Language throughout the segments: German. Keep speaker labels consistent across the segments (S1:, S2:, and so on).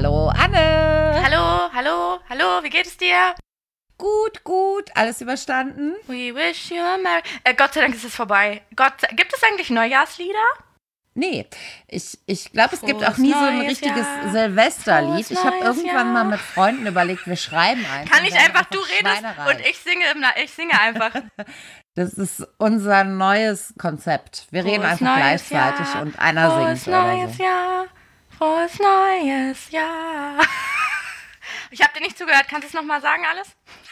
S1: Hallo Anne.
S2: Hallo, wie geht es dir?
S1: Gut, alles überstanden?
S2: We wish you a merry... Gott sei Dank ist es vorbei. Gibt es eigentlich Neujahrslieder?
S1: Nee, ich glaube, es gibt auch
S2: Frohes
S1: nie so ein
S2: neues
S1: richtiges
S2: Jahr.
S1: Silvesterlied.
S2: Frohes
S1: Ich habe
S2: neues
S1: irgendwann mal
S2: Jahr.
S1: mit Freunden überlegt, wir schreiben eins.
S2: Kann
S1: und
S2: ich
S1: werden
S2: einfach, du redest
S1: schweinereich.
S2: und ich singe einfach.
S1: Das ist unser neues Konzept. Wir reden
S2: Frohes
S1: einfach
S2: neues
S1: gleichzeitig
S2: Jahr.
S1: und einer
S2: Frohes
S1: singt oder
S2: neues
S1: so.
S2: Jahr. Frohes neues Jahr. Ich habe dir nicht zugehört. Kannst du es nochmal sagen alles?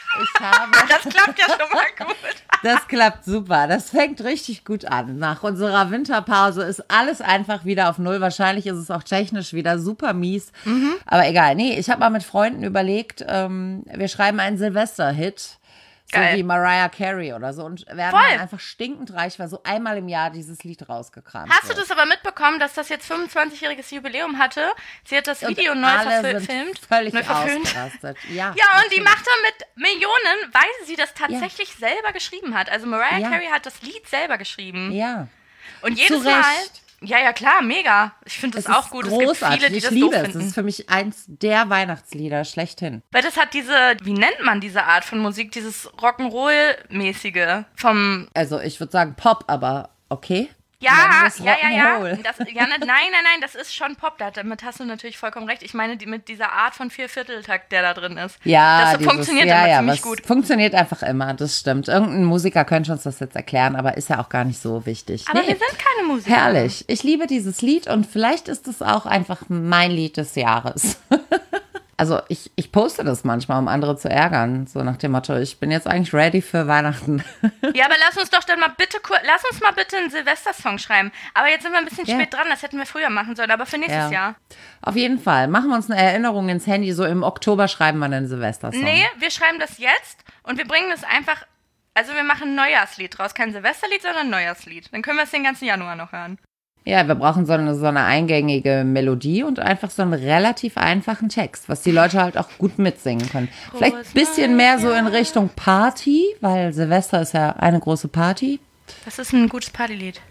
S2: Das klappt ja schon mal gut.
S1: Das klappt super. Das fängt richtig gut an. Nach unserer Winterpause ist alles einfach wieder auf Null. Wahrscheinlich ist es auch technisch wieder super mies. Aber egal. Nee, ich habe mal mit Freunden überlegt, wir schreiben einen Silvester-Hit. So
S2: Geil.
S1: wie Mariah Carey oder so. Und werden
S2: Voll.
S1: dann einfach stinkend reich, weil so einmal im Jahr dieses Lied rausgekramt
S2: Hast du
S1: wird.
S2: das aber mitbekommen, dass das jetzt 25-jähriges Jubiläum hatte? Sie hat das Video
S1: Und
S2: neu
S1: alle
S2: verfilmt.
S1: sind völlig
S2: Neu verfilmt.
S1: ausgerastet. Ja,
S2: Ja, und die
S1: natürlich.
S2: macht damit Millionen, weil sie das tatsächlich selber geschrieben hat. Also Mariah
S1: Ja.
S2: Carey hat das Lied selber geschrieben.
S1: Ja.
S2: Und jedes
S1: Zu
S2: Mal...
S1: Recht.
S2: Ja, klar, mega. Ich finde das
S1: Es
S2: auch
S1: ist
S2: gut.
S1: großartig.
S2: Es gibt viele, die
S1: ich
S2: das
S1: liebe
S2: doof
S1: es. Das
S2: finden.
S1: ist für mich eins der Weihnachtslieder schlechthin.
S2: Weil das hat wie nennt man diese Art von Musik? Dieses Rock'n'Roll-mäßige vom...
S1: Also ich würde sagen Pop, aber okay.
S2: Ja,
S1: Nennen wir es
S2: ja.
S1: Rock'n'Roll.
S2: Nein, das ist schon Pop. Damit hast du natürlich vollkommen recht. Ich meine, mit dieser Art von Viervierteltakt, der da drin ist.
S1: Ja,
S2: das funktioniert
S1: ja,
S2: immer
S1: ja,
S2: ziemlich
S1: was
S2: gut.
S1: Funktioniert einfach immer, das stimmt. Irgendein Musiker könnte uns das jetzt erklären, aber ist ja auch gar nicht so wichtig.
S2: Aber wir sind keine Musiker.
S1: Herrlich. Ich liebe dieses Lied und vielleicht ist es auch einfach mein Lied des Jahres. Also ich poste das manchmal, um andere zu ärgern. So nach dem Motto, ich bin jetzt eigentlich ready für Weihnachten.
S2: Ja, aber lass uns doch dann mal lass uns mal bitte einen Silvestersong schreiben. Aber jetzt sind wir ein bisschen
S1: Ja.
S2: spät dran, das hätten wir früher machen sollen, aber für nächstes Jahr.
S1: Auf jeden Fall. Machen wir uns eine Erinnerung ins Handy. So im Oktober schreiben wir einen Silvestersong.
S2: Nee, wir schreiben das jetzt und wir bringen das einfach, also wir machen ein Neujahrslied draus. Kein Silvesterlied, sondern ein Neujahrslied. Dann können wir es den ganzen Januar noch hören.
S1: Ja, wir brauchen so eine eingängige Melodie und einfach so einen relativ einfachen Text, was die Leute halt auch gut mitsingen können. Vielleicht ein bisschen mehr so in Richtung Party, weil Silvester ist ja eine große Party.
S2: Das ist ein gutes Partylied.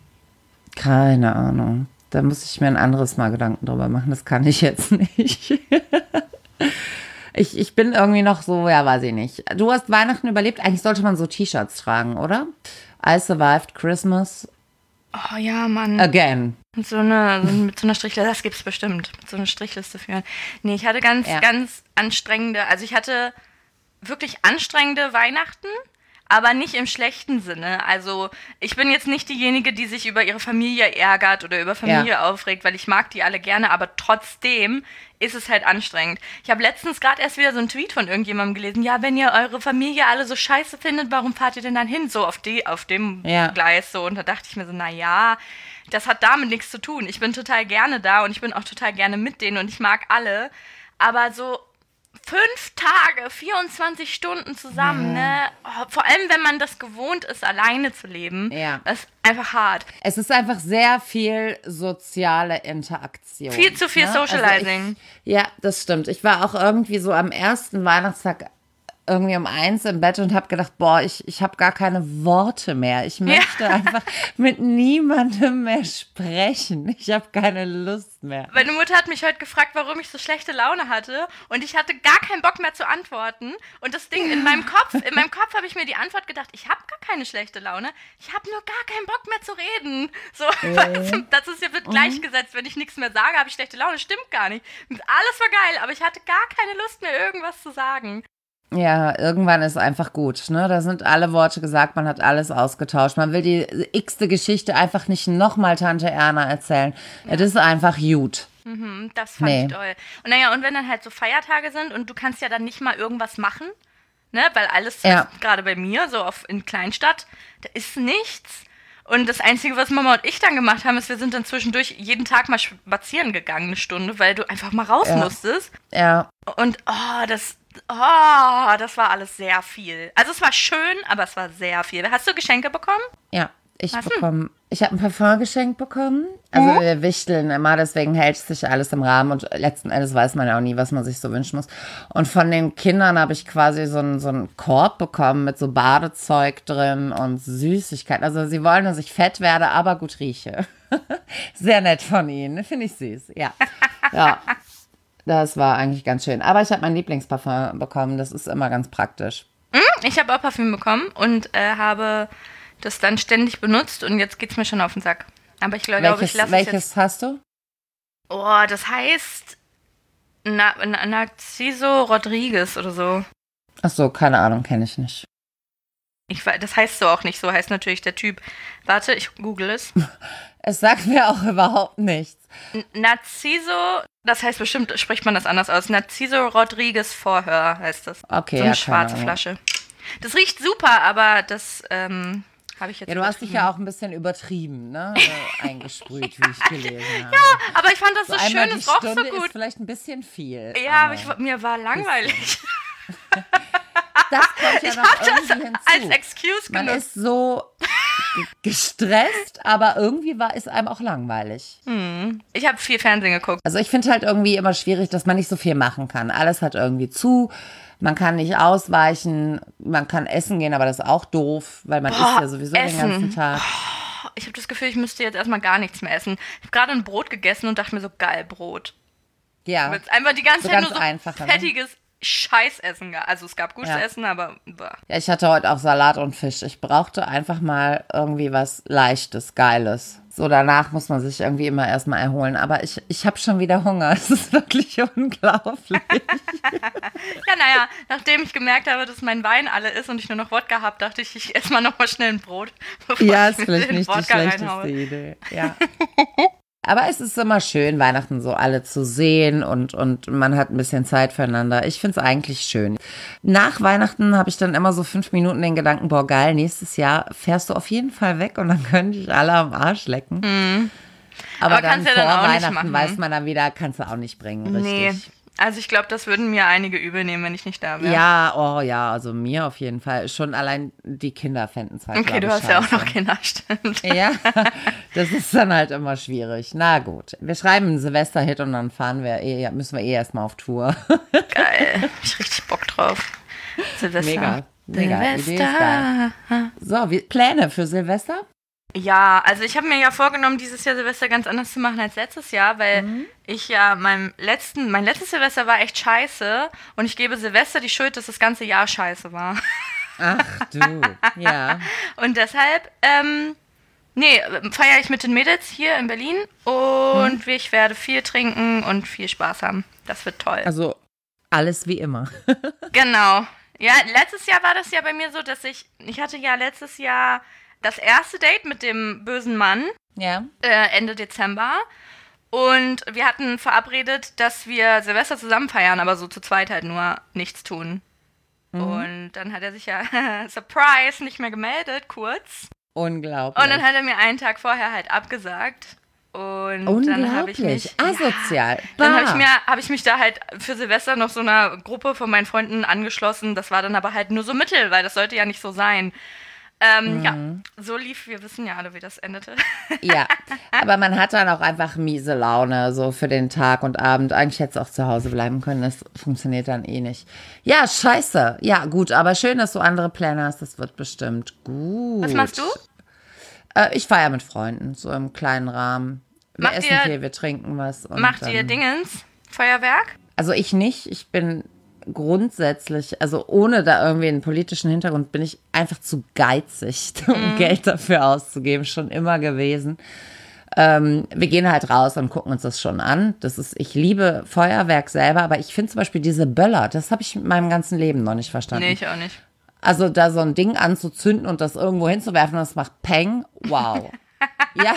S1: Keine Ahnung. Da muss ich mir ein anderes Mal Gedanken drüber machen. Das kann ich jetzt nicht. Ich bin irgendwie noch so, ja, weiß ich nicht. Du hast Weihnachten überlebt. Eigentlich sollte man so T-Shirts tragen, oder? I survived Christmas
S2: Oh ja, Mann.
S1: again.
S2: Mit so einer Strichliste, das gibt's bestimmt. Mit so einer Strichliste führen. Nee, ich hatte ganz anstrengende, also ich hatte wirklich anstrengende Weihnachten, aber nicht im schlechten Sinne. Also ich bin jetzt nicht diejenige, die sich über ihre Familie ärgert oder über Familie aufregt, weil ich mag die alle gerne, aber trotzdem ist es halt anstrengend. Ich habe letztens gerade erst wieder so einen Tweet von irgendjemandem gelesen, ja, wenn ihr eure Familie alle so scheiße findet, warum fahrt ihr denn dann hin? So auf dem Gleis so. Und da dachte ich mir so, naja, das hat damit nichts zu tun. Ich bin total gerne da und ich bin auch total gerne mit denen und ich mag alle. Aber so 5 Tage, 24 Stunden zusammen, ne? Oh, vor allem, wenn man das gewohnt ist, alleine zu leben.
S1: Ja.
S2: Das ist einfach hart.
S1: Es ist einfach sehr viel soziale Interaktion.
S2: Viel zu viel Socializing.
S1: Ja, das stimmt. Ich war auch irgendwie so am ersten Weihnachtstag irgendwie um 1 im Bett und habe gedacht, boah, ich habe gar keine Worte mehr. Ich möchte einfach mit niemandem mehr sprechen. Ich habe keine Lust mehr.
S2: Meine Mutter hat mich heute gefragt, warum ich so schlechte Laune hatte und ich hatte gar keinen Bock mehr zu antworten und das Ding in meinem Kopf habe ich mir die Antwort gedacht, ich habe gar keine schlechte Laune, ich habe nur gar keinen Bock mehr zu reden. So, das ist ja wird gleichgesetzt, wenn ich nichts mehr sage, habe ich schlechte Laune, stimmt gar nicht. Alles war geil, aber ich hatte gar keine Lust mehr, irgendwas zu sagen.
S1: Ja, irgendwann ist einfach gut, ne? Da sind alle Worte gesagt, man hat alles ausgetauscht. Man will die x-te Geschichte einfach nicht nochmal Tante Erna erzählen. Ja. Das ist einfach gut.
S2: Das fand ich toll. Und naja, und wenn dann halt so Feiertage sind und du kannst ja dann nicht mal irgendwas machen, ne? Weil alles, gerade bei mir, so in Kleinstadt, da ist nichts. Und das Einzige, was Mama und ich dann gemacht haben, ist, wir sind dann zwischendurch jeden Tag mal spazieren gegangen, 1 Stunde, weil du einfach mal raus musstest.
S1: Ja.
S2: Und das war alles sehr viel. Also es war schön, aber es war sehr viel. Hast du Geschenke bekommen?
S1: Ja, ich habe ein Parfum geschenkt bekommen. Also wir wichteln immer, deswegen hält sich alles im Rahmen und letzten Endes weiß man ja auch nie, was man sich so wünschen muss. Und von den Kindern habe ich quasi so einen Korb bekommen mit so Badezeug drin und Süßigkeiten. Also sie wollen, dass ich fett werde, aber gut rieche. Sehr nett von ihnen, finde ich süß, ja. Ja. das war eigentlich ganz schön. Aber ich habe mein Lieblingsparfum bekommen. Das ist immer ganz praktisch.
S2: Ich habe auch Parfüm bekommen und habe das dann ständig benutzt und jetzt geht's mir schon auf den Sack. Aber ich glaube, ich lasse es jetzt.
S1: Welches hast du?
S2: Oh, das heißt Narciso Rodriguez oder so.
S1: Ach so, keine Ahnung, kenne ich nicht.
S2: Das heißt so auch nicht, so heißt natürlich der Typ. Warte, ich google es.
S1: Es sagt mir auch überhaupt nichts.
S2: Narciso, das heißt bestimmt, spricht man das anders aus. Narciso Rodriguez Vorhör heißt das.
S1: Okay,
S2: so eine schwarze Flasche. Das riecht super, aber das habe ich jetzt.
S1: Ja, du hast dich ja auch ein bisschen übertrieben, ne? Eingesprüht, wie ich gelesen habe.
S2: Ja, aber ich fand das so schön, es roch so gut.
S1: Ist vielleicht ein bisschen viel.
S2: Ja, aber mir war langweilig.
S1: Das kommt ja noch irgendwie hinzu.
S2: Als Excuse
S1: Man
S2: genutzt.
S1: ist so gestresst, aber irgendwie ist einem auch langweilig.
S2: Ich habe viel Fernsehen geguckt.
S1: Also ich finde halt irgendwie immer schwierig, dass man nicht so viel machen kann. Alles hat irgendwie zu. Man kann nicht ausweichen, man kann essen gehen, aber das ist auch doof, weil man isst ja sowieso den ganzen Tag.
S2: Ich habe das Gefühl, ich müsste jetzt erstmal gar nichts mehr essen. Ich habe gerade ein Brot gegessen und dachte mir so, geil, Brot.
S1: Ja.
S2: Einfach die ganze Zeit nur so
S1: einfache,
S2: fettiges Scheißessen. Also es gab gutes Essen, aber...
S1: Ja, ich hatte heute auch Salat und Fisch. Ich brauchte einfach mal irgendwie was Leichtes, Geiles. So, danach muss man sich irgendwie immer erstmal erholen. Aber ich habe schon wieder Hunger. Es ist wirklich unglaublich.
S2: Ja, naja, nachdem ich gemerkt habe, dass mein Wein alle ist und ich nur noch Wodka habe, dachte ich esse mal noch mal schnell ein Brot, bevor
S1: ja,
S2: ich
S1: ist vielleicht nicht die schlechteste Idee. Ja. Aber es ist immer schön, Weihnachten so alle zu sehen und man hat ein bisschen Zeit füreinander. Ich finde es eigentlich schön. Nach Weihnachten habe ich dann immer so 5 Minuten den Gedanken, boah geil, nächstes Jahr fährst du auf jeden Fall weg und dann können dich alle am Arsch lecken. Aber dann vor Weihnachten weiß man dann wieder, kannst du auch nicht bringen, richtig?
S2: Nee. Also ich glaube, das würden mir einige übel nehmen, wenn ich nicht da wäre.
S1: Ja, also mir auf jeden Fall. Schon allein die Kinder fänden es halt,
S2: okay, du hast ja auch noch Kinder, stimmt.
S1: Ja, das ist dann halt immer schwierig. Na gut, wir schreiben einen Silvesterhit und dann müssen wir erstmal auf Tour.
S2: Geil, hab ich richtig Bock drauf. Silvester.
S1: Mega, Idee ist geil. So, Pläne für Silvester?
S2: Ja, also ich habe mir ja vorgenommen, dieses Jahr Silvester ganz anders zu machen als letztes Jahr, weil ich ja mein letztes Silvester war echt scheiße und ich gebe Silvester die Schuld, dass das ganze Jahr scheiße war.
S1: Ach du, ja.
S2: Und deshalb, feiere ich mit den Mädels hier in Berlin und ich werde viel trinken und viel Spaß haben. Das wird toll.
S1: Also alles wie immer.
S2: Genau. Ja, letztes Jahr war das ja bei mir so, dass ich hatte ja letztes Jahr das erste Date mit dem bösen Mann.
S1: Ja.
S2: Ende Dezember. Und wir hatten verabredet, dass wir Silvester zusammen feiern, aber so zu zweit halt nur nichts tun. Und dann hat er sich ja, Surprise, nicht mehr gemeldet, kurz.
S1: Unglaublich.
S2: Und dann hat er mir einen Tag vorher halt abgesagt. Und dann habe ich mich...
S1: asozial.
S2: Dann habe ich mich da halt für Silvester noch so einer Gruppe von meinen Freunden angeschlossen. Das war dann aber halt nur so mittel, weil das sollte ja nicht so sein. Ja, so lief, wir wissen ja alle, wie das endete.
S1: Ja, aber man hat dann auch einfach miese Laune, so für den Tag und Abend. Eigentlich hätte es auch zu Hause bleiben können, das funktioniert dann eh nicht. Ja, scheiße. Ja, gut, aber schön, dass du andere Pläne hast, das wird bestimmt gut.
S2: Was machst du?
S1: Ich feiere mit Freunden, so im kleinen Rahmen. Wir essen viel, wir trinken was. Und
S2: macht ihr Dingens? Feuerwerk?
S1: Also ich nicht, ich bin grundsätzlich, also ohne da irgendwie einen politischen Hintergrund, bin ich einfach zu geizig, um Geld dafür auszugeben, schon immer gewesen. Wir gehen halt raus und gucken uns das schon an. Ich liebe Feuerwerk selber, aber ich finde zum Beispiel diese Böller, das habe ich in meinem ganzen Leben noch nicht verstanden.
S2: Nee, ich auch nicht.
S1: Also da so ein Ding anzuzünden und das irgendwo hinzuwerfen und das macht Peng, wow. Ja,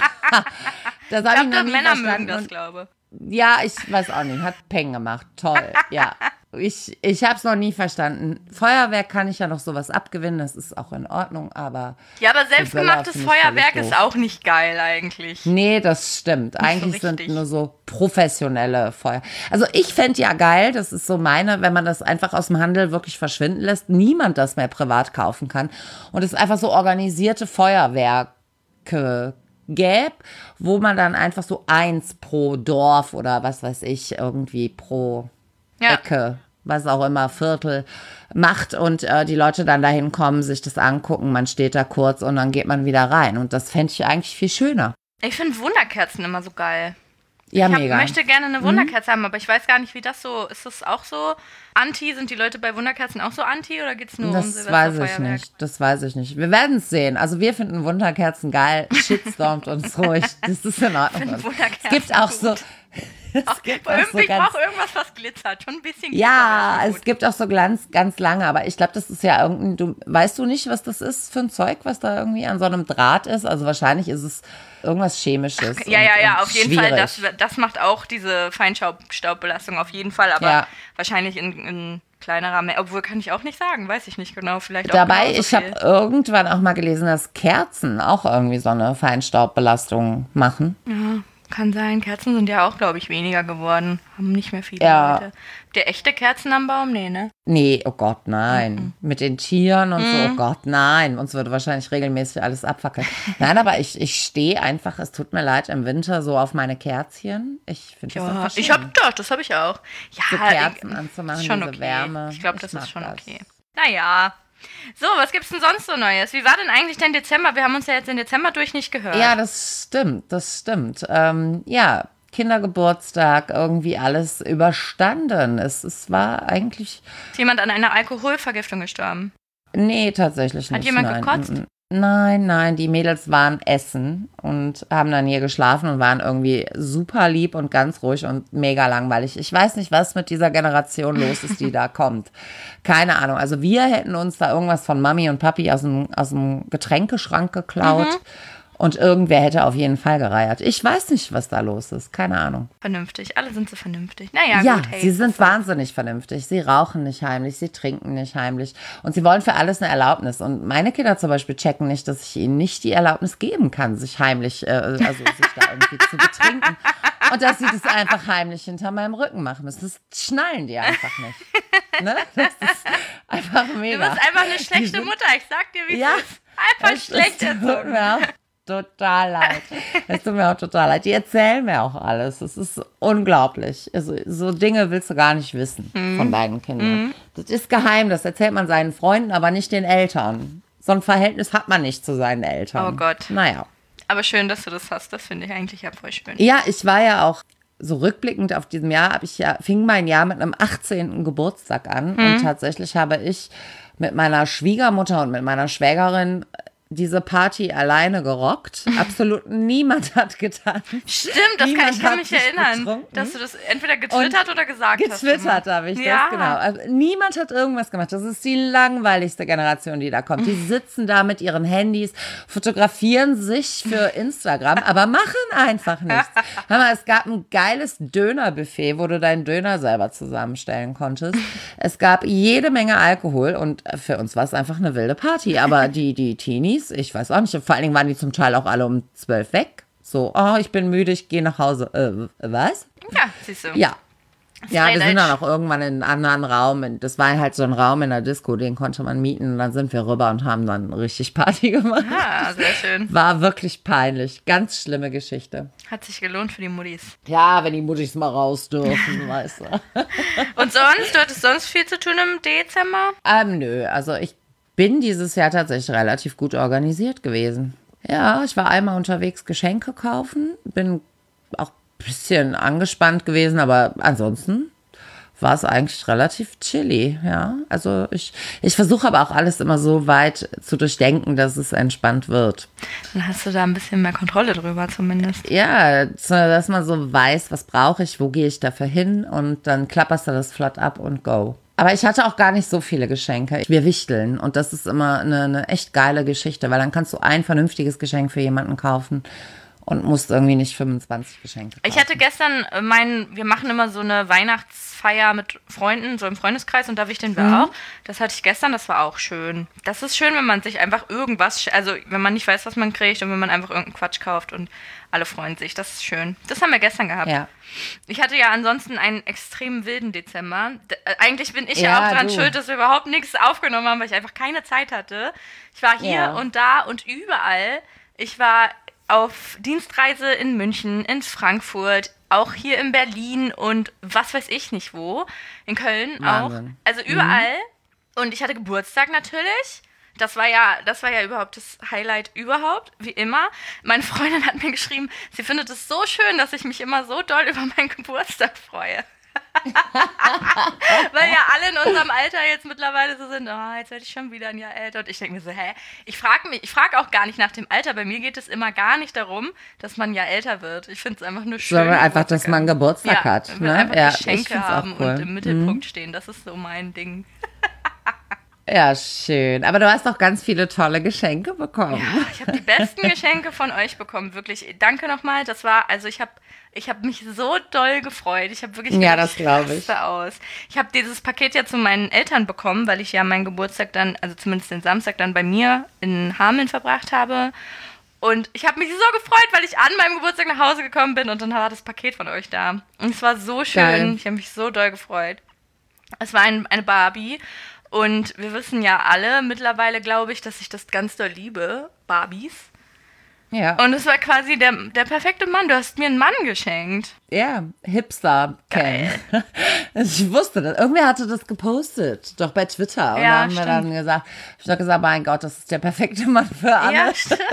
S1: das habe ich noch nie
S2: Männer
S1: verstanden.
S2: mögen das, glaube ich.
S1: Ja, ich weiß auch nicht, hat Peng gemacht, toll, ja. Ich habe es noch nie verstanden. Feuerwerk kann ich ja noch sowas abgewinnen, das ist auch in Ordnung, aber...
S2: Ja, aber selbstgemachtes Feuerwerk ist auch nicht geil eigentlich.
S1: Nee, das stimmt. Eigentlich sind nur so professionelle Feuer. Also ich fände ja geil, das ist so wenn man das einfach aus dem Handel wirklich verschwinden lässt, niemand das mehr privat kaufen kann und es einfach so organisierte Feuerwerke gäbe, wo man dann einfach so 1 pro Dorf oder was weiß ich, irgendwie pro... Ecke, was auch immer, Viertel macht und die Leute dann dahin kommen, sich das angucken, man steht da kurz und dann geht man wieder rein und das fände ich eigentlich viel schöner.
S2: Ich finde Wunderkerzen immer so geil.
S1: Ja,
S2: ich
S1: mega.
S2: möchte gerne eine Wunderkerze haben, aber ich weiß gar nicht, wie das so, ist das auch so anti? Sind die Leute bei Wunderkerzen auch so anti oder geht es nur um
S1: Das weiß ich nicht. Das weiß ich nicht. Wir werden es sehen. Also wir finden Wunderkerzen geil. Shitstormt uns ruhig. Das ist in Ordnung. Es gibt auch so.
S2: Ich brauche irgendwas, was glitzert. Schon ein bisschen.
S1: Ja, es gibt auch so ganz lange, aber ich glaube, das ist ja weißt du nicht, was das ist für ein Zeug, was da irgendwie an so einem Draht ist? Also wahrscheinlich ist es irgendwas Chemisches.
S2: Ja, auf jeden Fall. Das macht auch diese Feinstaubbelastung auf jeden Fall, aber wahrscheinlich in kleinerer Menge. Obwohl, kann ich auch nicht sagen, weiß ich nicht genau. Vielleicht auch
S1: dabei, ich habe irgendwann auch mal gelesen, dass Kerzen auch irgendwie so eine Feinstaubbelastung machen.
S2: Ja. Kann sein. Kerzen sind ja auch, glaube ich, weniger geworden. Haben nicht mehr viele Leute. Habt ihr echte Kerzen am Baum? Nee, ne?
S1: Nee, oh Gott, nein. Mit den Tieren und so, oh Gott, nein. Uns würde wahrscheinlich regelmäßig alles abfackeln. Nein, aber ich stehe einfach, es tut mir leid, im Winter so auf meine Kerzchen. Ich finde das einfach schön.
S2: Das habe ich auch. Ja,
S1: so Kerzen anzumachen,
S2: schon
S1: diese
S2: okay.
S1: Wärme.
S2: Ich glaube, das ist schon okay. Naja. So, was gibt's denn sonst so Neues? Wie war denn eigentlich dein Dezember? Wir haben uns ja jetzt den Dezember durch nicht gehört.
S1: Ja, das stimmt. Ja, Kindergeburtstag, irgendwie alles überstanden. Es war eigentlich...
S2: Ist jemand an einer Alkoholvergiftung gestorben?
S1: Nee, tatsächlich nicht.
S2: Hat jemand gekotzt?
S1: Nein, die Mädels waren essen und haben dann hier geschlafen und waren irgendwie super lieb und ganz ruhig und mega langweilig. Ich weiß nicht, was mit dieser Generation los ist, die da kommt. Keine Ahnung. Also wir hätten uns da irgendwas von Mami und Papi aus dem Getränkeschrank geklaut. Und irgendwer hätte auf jeden Fall gereiert. Ich weiß nicht, was da los ist. Keine Ahnung.
S2: Vernünftig. Alle sind so vernünftig. Naja,
S1: ja,
S2: gut. Hey,
S1: sie sind wahnsinnig vernünftig. Sie rauchen nicht heimlich, sie trinken nicht heimlich. Und sie wollen für alles eine Erlaubnis. Und meine Kinder zum Beispiel checken nicht, dass ich ihnen nicht die Erlaubnis geben kann, sich heimlich, sich da irgendwie zu betrinken. Und dass sie das einfach heimlich hinter meinem Rücken machen müssen. Das schnallen die einfach nicht. Ne? Das ist einfach mega.
S2: Du bist einfach eine schlechte Mutter. Ich sag dir, wie es ist. Einfach schlecht erzogen.
S1: Total leid. Es tut mir auch total leid. Die erzählen mir auch alles. Es ist unglaublich. Also, so Dinge willst du gar nicht wissen von deinen Kindern. Das ist geheim. Das erzählt man seinen Freunden, aber nicht den Eltern. So ein Verhältnis hat man nicht zu seinen Eltern.
S2: Oh Gott.
S1: Naja.
S2: Aber schön, dass du das hast. Das finde ich eigentlich ja voll schön.
S1: Ja, ich war ja auch so rückblickend auf diesem Jahr, fing mein Jahr mit einem 18. Geburtstag an. Und tatsächlich habe ich mit meiner Schwiegermutter und mit meiner Schwägerin diese Party alleine gerockt. Absolut niemand hat getan.
S2: Stimmt, ich kann mich erinnern, dass du das entweder getwittert oder gesagt hast.
S1: Getwittert habe ich das, genau. Also, niemand hat irgendwas gemacht. Das ist die langweiligste Generation, die da kommt. Die sitzen da mit ihren Handys, fotografieren sich für Instagram, aber machen einfach nichts. Hör mal, es gab ein geiles Dönerbuffet, wo du deinen Döner selber zusammenstellen konntest. Es gab jede Menge Alkohol und für uns war es einfach eine wilde Party. Aber die Teenies, ich weiß auch nicht, vor allen Dingen waren die zum Teil auch alle um 12 weg. So, oh, ich bin müde, ich gehe nach Hause. Was?
S2: Ja, siehst du.
S1: Ja, wir sind dann auch irgendwann in einen anderen Raum. Das war halt so ein Raum in der Disco, den konnte man mieten. Und dann sind wir rüber und haben dann richtig Party gemacht.
S2: Ah, sehr schön.
S1: War wirklich peinlich. Ganz schlimme Geschichte.
S2: Hat sich gelohnt für die Muttis.
S1: Ja, wenn die Muttis mal raus dürfen, weißt du.
S2: Und sonst? Du hattest sonst viel zu tun im Dezember?
S1: Nö, also ich bin dieses Jahr tatsächlich relativ gut organisiert gewesen. Ja, ich war einmal unterwegs Geschenke kaufen, bin auch ein bisschen angespannt gewesen, aber ansonsten war es eigentlich relativ chilly, ja. Also ich versuche aber auch alles immer so weit zu durchdenken, dass es entspannt wird.
S2: Dann hast du da ein bisschen mehr Kontrolle drüber zumindest.
S1: Ja, dass man so weiß, was brauche ich, wo gehe ich dafür hin und dann klapperst du das flott ab und go. Aber ich hatte auch gar nicht so viele Geschenke. Wir wichteln und das ist immer eine echt geile Geschichte, weil dann kannst du ein vernünftiges Geschenk für jemanden kaufen und musst irgendwie nicht 25 Geschenke kaufen.
S2: Ich hatte gestern wir machen immer so eine Weihnachtsfeier mit Freunden, so im Freundeskreis und da wichteln wir auch. Das hatte ich gestern, das war auch schön. Das ist schön, wenn man sich einfach irgendwas, also wenn man nicht weiß, was man kriegt und wenn man einfach irgendeinen Quatsch kauft und alle freuen sich. Das ist schön. Das haben wir gestern gehabt.
S1: Ja.
S2: Ich hatte ja ansonsten einen extrem wilden Dezember. Eigentlich bin ich ja auch dran schuld, dass wir überhaupt nichts aufgenommen haben, weil ich einfach keine Zeit hatte. Ich war hier und da und überall. Ich war auf Dienstreise in München, in Frankfurt, auch hier in Berlin und was weiß ich nicht wo. In Köln Wahnsinn. Auch. Also überall. Und ich hatte Geburtstag natürlich. Das war ja überhaupt das Highlight überhaupt, wie immer. Meine Freundin hat mir geschrieben, sie findet es so schön, dass ich mich immer so doll über meinen Geburtstag freue. Weil ja alle in unserem Alter jetzt mittlerweile so sind, jetzt werde ich schon wieder ein Jahr älter. Und ich denke mir so, ich frage auch gar nicht nach dem Alter. Bei mir geht es immer gar nicht darum, dass man ja älter wird. Ich finde es einfach nur schön.
S1: Sondern einfach, dass man Geburtstag hat.
S2: Ne? Einfach Geschenke haben und im Mittelpunkt stehen. Das ist so mein Ding.
S1: Ja, schön. Aber du hast doch ganz viele tolle Geschenke bekommen.
S2: Ja, ich habe die besten Geschenke von euch bekommen. Wirklich, danke nochmal. Ich habe mich so doll gefreut. Ich habe wirklich
S1: gedacht, das glaube ich.
S2: Aus. Ich habe dieses Paket ja zu meinen Eltern bekommen, weil ich ja meinen Geburtstag dann, also zumindest den Samstag dann bei mir in Hameln verbracht habe. Und ich habe mich so gefreut, weil ich an meinem Geburtstag nach Hause gekommen bin und dann war das Paket von euch da. Und es war so schön. Geil. Ich habe mich so doll gefreut. Es war eine Barbie. Und wir wissen ja alle mittlerweile, glaube ich, dass ich das ganz doll liebe, Barbies.
S1: Ja.
S2: Und es war quasi der perfekte Mann. Du hast mir einen Mann geschenkt.
S1: Ja, Hipster Ken. Ich wusste das. Irgendwer hatte das gepostet, doch bei Twitter. Und da haben wir dann gesagt, ich habe gesagt, mein Gott, das ist der perfekte Mann für Anne.
S2: Ja, stimmt.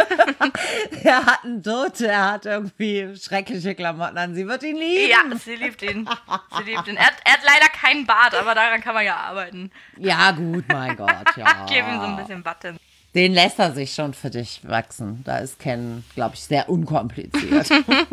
S1: Er hat einen Dutt, er hat irgendwie schreckliche Klamotten an. Sie wird ihn lieben.
S2: Ja, sie liebt ihn. Sie liebt ihn. Er hat leider keinen Bart, aber daran kann man ja arbeiten.
S1: Ja, gut, mein Gott, ja.
S2: Ich gebe ihm so ein bisschen Watte.
S1: Den lässt er sich schon für dich wachsen. Da ist Ken, glaube ich, sehr unkompliziert.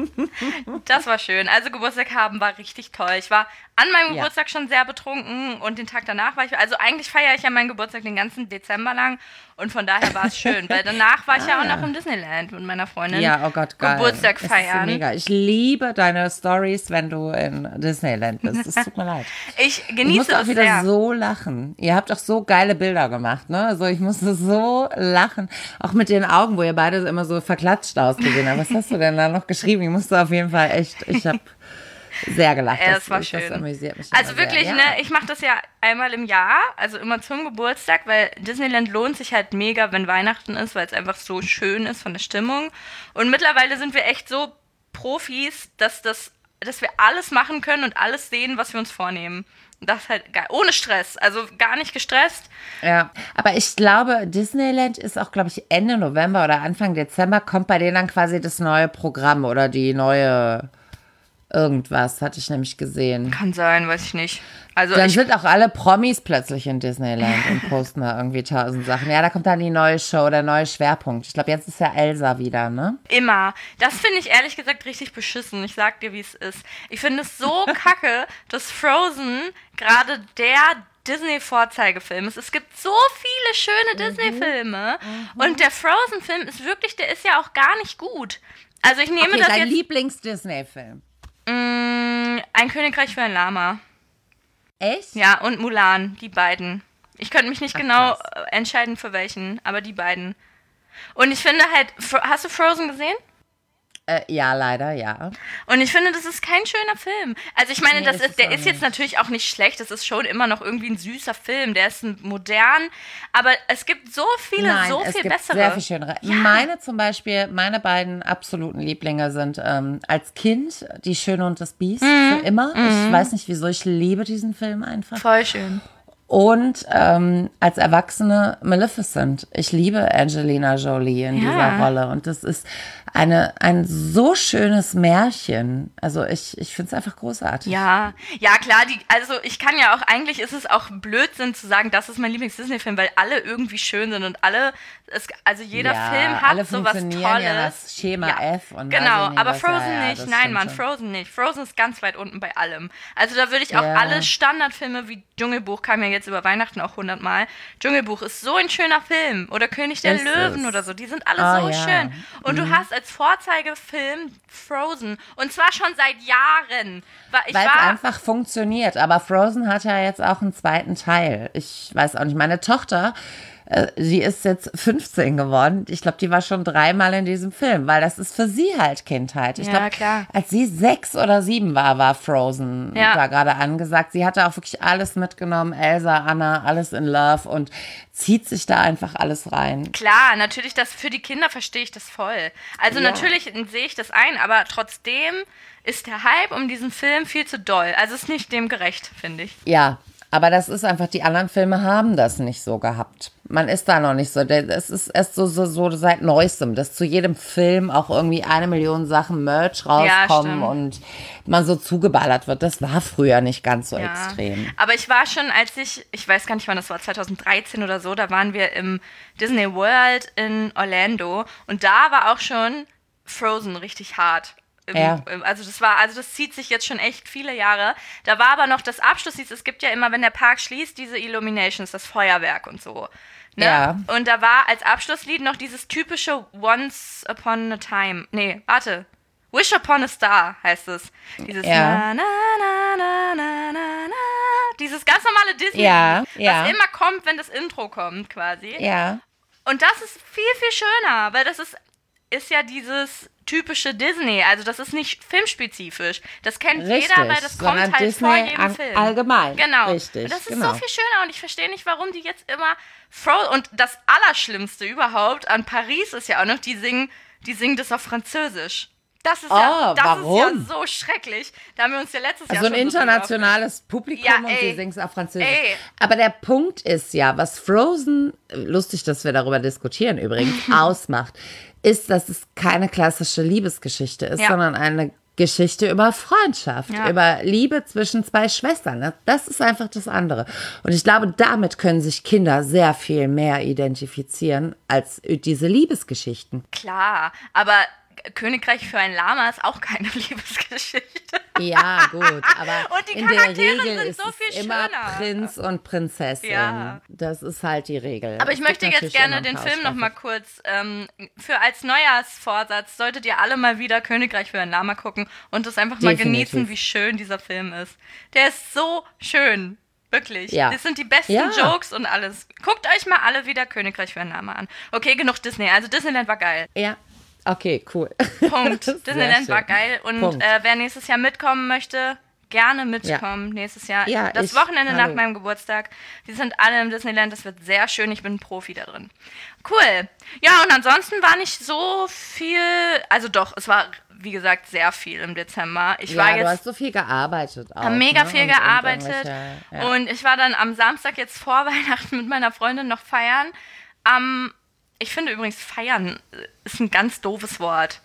S2: Das war schön. Also Geburtstag haben war richtig toll. Ich war an meinem Geburtstag schon sehr betrunken und den Tag danach war ich, also eigentlich feiere ich ja meinen Geburtstag den ganzen Dezember lang und von daher war es schön, weil danach war ich ja auch noch im Disneyland mit meiner Freundin.
S1: Ja, oh Gott, geil.
S2: Geburtstag
S1: das
S2: feiern.
S1: Ist so mega. Ich liebe deine Stories, wenn du in Disneyland bist. Es tut mir leid.
S2: Ich genieße es sehr.
S1: Ich musste auch wieder so lachen. Ihr habt doch so geile Bilder gemacht, ne? Also ich musste so lachen. Auch mit den Augen, wo ihr beide immer so verklatscht ausgesehen habt. Was hast du denn da noch geschrieben? Ich musste auf jeden Fall ich habe sehr gelacht.
S2: Das war schön.
S1: Das amüsiert mich
S2: also wirklich,
S1: sehr,
S2: ne, ich mache das ja einmal im Jahr, also immer zum Geburtstag, weil Disneyland lohnt sich halt mega, wenn Weihnachten ist, weil es einfach so schön ist von der Stimmung. Und mittlerweile sind wir echt so Profis, dass wir alles machen können und alles sehen, was wir uns vornehmen. Und das ist halt geil. Ohne Stress, also gar nicht gestresst.
S1: Ja, aber ich glaube, Disneyland ist auch, glaube ich, Ende November oder Anfang Dezember kommt bei denen dann quasi das neue Programm oder die neue irgendwas, hatte ich nämlich gesehen.
S2: Kann sein, weiß ich nicht. Also
S1: dann sind auch alle Promis plötzlich in Disneyland und posten da irgendwie 1000 Sachen. Ja, da kommt dann die neue Show, der neue Schwerpunkt. Ich glaube, jetzt ist ja Elsa wieder, ne?
S2: Immer. Das finde ich ehrlich gesagt richtig beschissen. Ich sag dir, wie es ist. Ich finde es so kacke, dass Frozen gerade der Disney-Vorzeigefilm ist. Es gibt so viele schöne Disney-Filme und der Frozen-Film ist wirklich, der ist ja auch gar nicht gut. Also ich nehme das
S1: dein
S2: jetzt...
S1: Lieblings-Disney-Film?
S2: Ein Königreich für ein Lama.
S1: Echt?
S2: Ja, und Mulan, die beiden. Ich könnte mich nicht genau entscheiden, für welchen, aber die beiden. Und ich finde halt, hast du Frozen gesehen?
S1: Ja, leider, ja.
S2: Und ich finde, das ist kein schöner Film. Also ich meine,
S1: Nee,
S2: der ist jetzt natürlich auch nicht schlecht. Das ist schon immer noch irgendwie ein süßer Film. Der ist modern. Aber es gibt so viele, so viel bessere.
S1: Sehr viel schönere. Ja. Meine beiden absoluten Lieblinge sind als Kind Die Schöne und das Biest für immer. Ich weiß nicht wieso, ich liebe diesen Film einfach.
S2: Voll schön.
S1: Und als Erwachsene Maleficent. Ich liebe Angelina Jolie in dieser Rolle. Und das ist ein so schönes Märchen. Also ich finde es einfach großartig.
S2: Ja, klar. Also ich kann ja auch, eigentlich ist es auch Blödsinn zu sagen, das ist mein Lieblings-Disney-Film, weil alle irgendwie schön sind und also jeder Film hat
S1: alle
S2: sowas
S1: funktionieren
S2: Tolles.
S1: Ja, das Schema F. Und
S2: genau,
S1: nicht,
S2: aber
S1: was,
S2: Frozen nicht. Nein, Mann, Frozen nicht. Frozen ist ganz weit unten bei allem. Also da würde ich auch alle Standardfilme wie Dschungelbuch, kam ja jetzt über Weihnachten auch 100-mal. Dschungelbuch ist so ein schöner Film. Oder König der Löwen oder so. Die sind alle so schön. Und du hast als Vorzeigefilm Frozen. Und zwar schon seit Jahren.
S1: Weil es einfach funktioniert. Aber Frozen hat ja jetzt auch einen zweiten Teil. Ich weiß auch nicht. Meine Tochter, sie ist jetzt 15 geworden. Ich glaube, die war schon 3-mal in diesem Film, weil das ist für sie halt Kindheit. Ich glaube, als sie 6 oder 7 war Frozen da gerade angesagt. Sie hatte auch wirklich alles mitgenommen. Elsa, Anna, alles in Love und zieht sich da einfach alles rein.
S2: Klar, natürlich, das für die Kinder verstehe ich das voll. Also natürlich sehe ich das ein, aber trotzdem ist der Hype um diesen Film viel zu doll. Also ist nicht dem gerecht, finde ich.
S1: Ja, Aber das ist einfach, die anderen Filme haben das nicht so gehabt. Man ist da noch nicht so. Es ist erst so seit Neuestem, dass zu jedem Film auch irgendwie 1 Million Sachen Merch rauskommen und man so zugeballert wird. Das war früher nicht ganz so extrem.
S2: Aber ich war schon, ich weiß gar nicht, wann das war, 2013 oder so, da waren wir im Disney World in Orlando und da war auch schon Frozen richtig hart. Also das zieht sich jetzt schon echt viele Jahre. Da war aber noch das Abschlusslied. Es gibt ja immer, wenn der Park schließt, diese Illuminations, das Feuerwerk und so. Ne?
S1: Ja.
S2: Und da war als Abschlusslied noch dieses typische Once Upon a Time. Nee, warte. Wish Upon a Star heißt es. Dieses na, na, na, na, na, na, na. Dieses ganz normale Disney, was immer kommt, wenn das Intro kommt quasi.
S1: Ja.
S2: Und das ist viel, viel schöner, weil das ist ja dieses typische Disney, also das ist nicht filmspezifisch. Das kennt jeder, weil das kommt halt Disney vor jedem Film.
S1: Allgemein.
S2: Genau.
S1: Richtig.
S2: Und das ist so viel schöner und ich verstehe nicht, warum die jetzt immer und das Allerschlimmste überhaupt an Paris ist ja auch noch, die singen das auf Französisch. Das ist ja so schrecklich. Da haben wir uns ja letztes Jahr
S1: schon
S2: so
S1: ein internationales Publikum und sie singen es auf Französisch. Aber der Punkt ist ja, was Frozen, lustig, dass wir darüber diskutieren übrigens, ausmacht, ist, dass es keine klassische Liebesgeschichte ist, sondern eine Geschichte über Freundschaft, über Liebe zwischen 2 Schwestern. Das ist einfach das andere. Und ich glaube, damit können sich Kinder sehr viel mehr identifizieren als diese Liebesgeschichten.
S2: Klar, aber Königreich für ein Lama ist auch keine Liebesgeschichte.
S1: Ja, gut, aber
S2: und die
S1: in der Regel
S2: sind
S1: ist
S2: so viel
S1: es immer
S2: schöner.
S1: Prinz und Prinzessin.
S2: Ja.
S1: Das ist halt die Regel.
S2: Aber ich möchte jetzt gerne den Film noch mal kurz für als Neujahrsvorsatz solltet ihr alle mal wieder Königreich für ein Lama gucken und das einfach mal genießen, wie schön dieser Film ist. Der ist so schön. Wirklich. Ja. Das sind die besten Jokes und alles. Guckt euch mal alle wieder Königreich für ein Lama an. Okay, genug Disney. Also Disneyland war geil.
S1: Ja. Okay, cool.
S2: Punkt. Disneyland war geil. Und wer nächstes Jahr mitkommen möchte, gerne mitkommen nächstes Jahr. Ja, das Wochenende nach meinem Geburtstag. Die sind alle im Disneyland. Das wird sehr schön. Ich bin ein Profi da drin. Cool. Ja, und ansonsten war nicht so viel. Also doch, es war, wie gesagt, sehr viel im Dezember.
S1: Du hast so viel gearbeitet auch.
S2: Mega viel gearbeitet. Und ich war dann am Samstag jetzt vor Weihnachten mit meiner Freundin noch feiern. Ich finde übrigens, feiern ist ein ganz doofes Wort.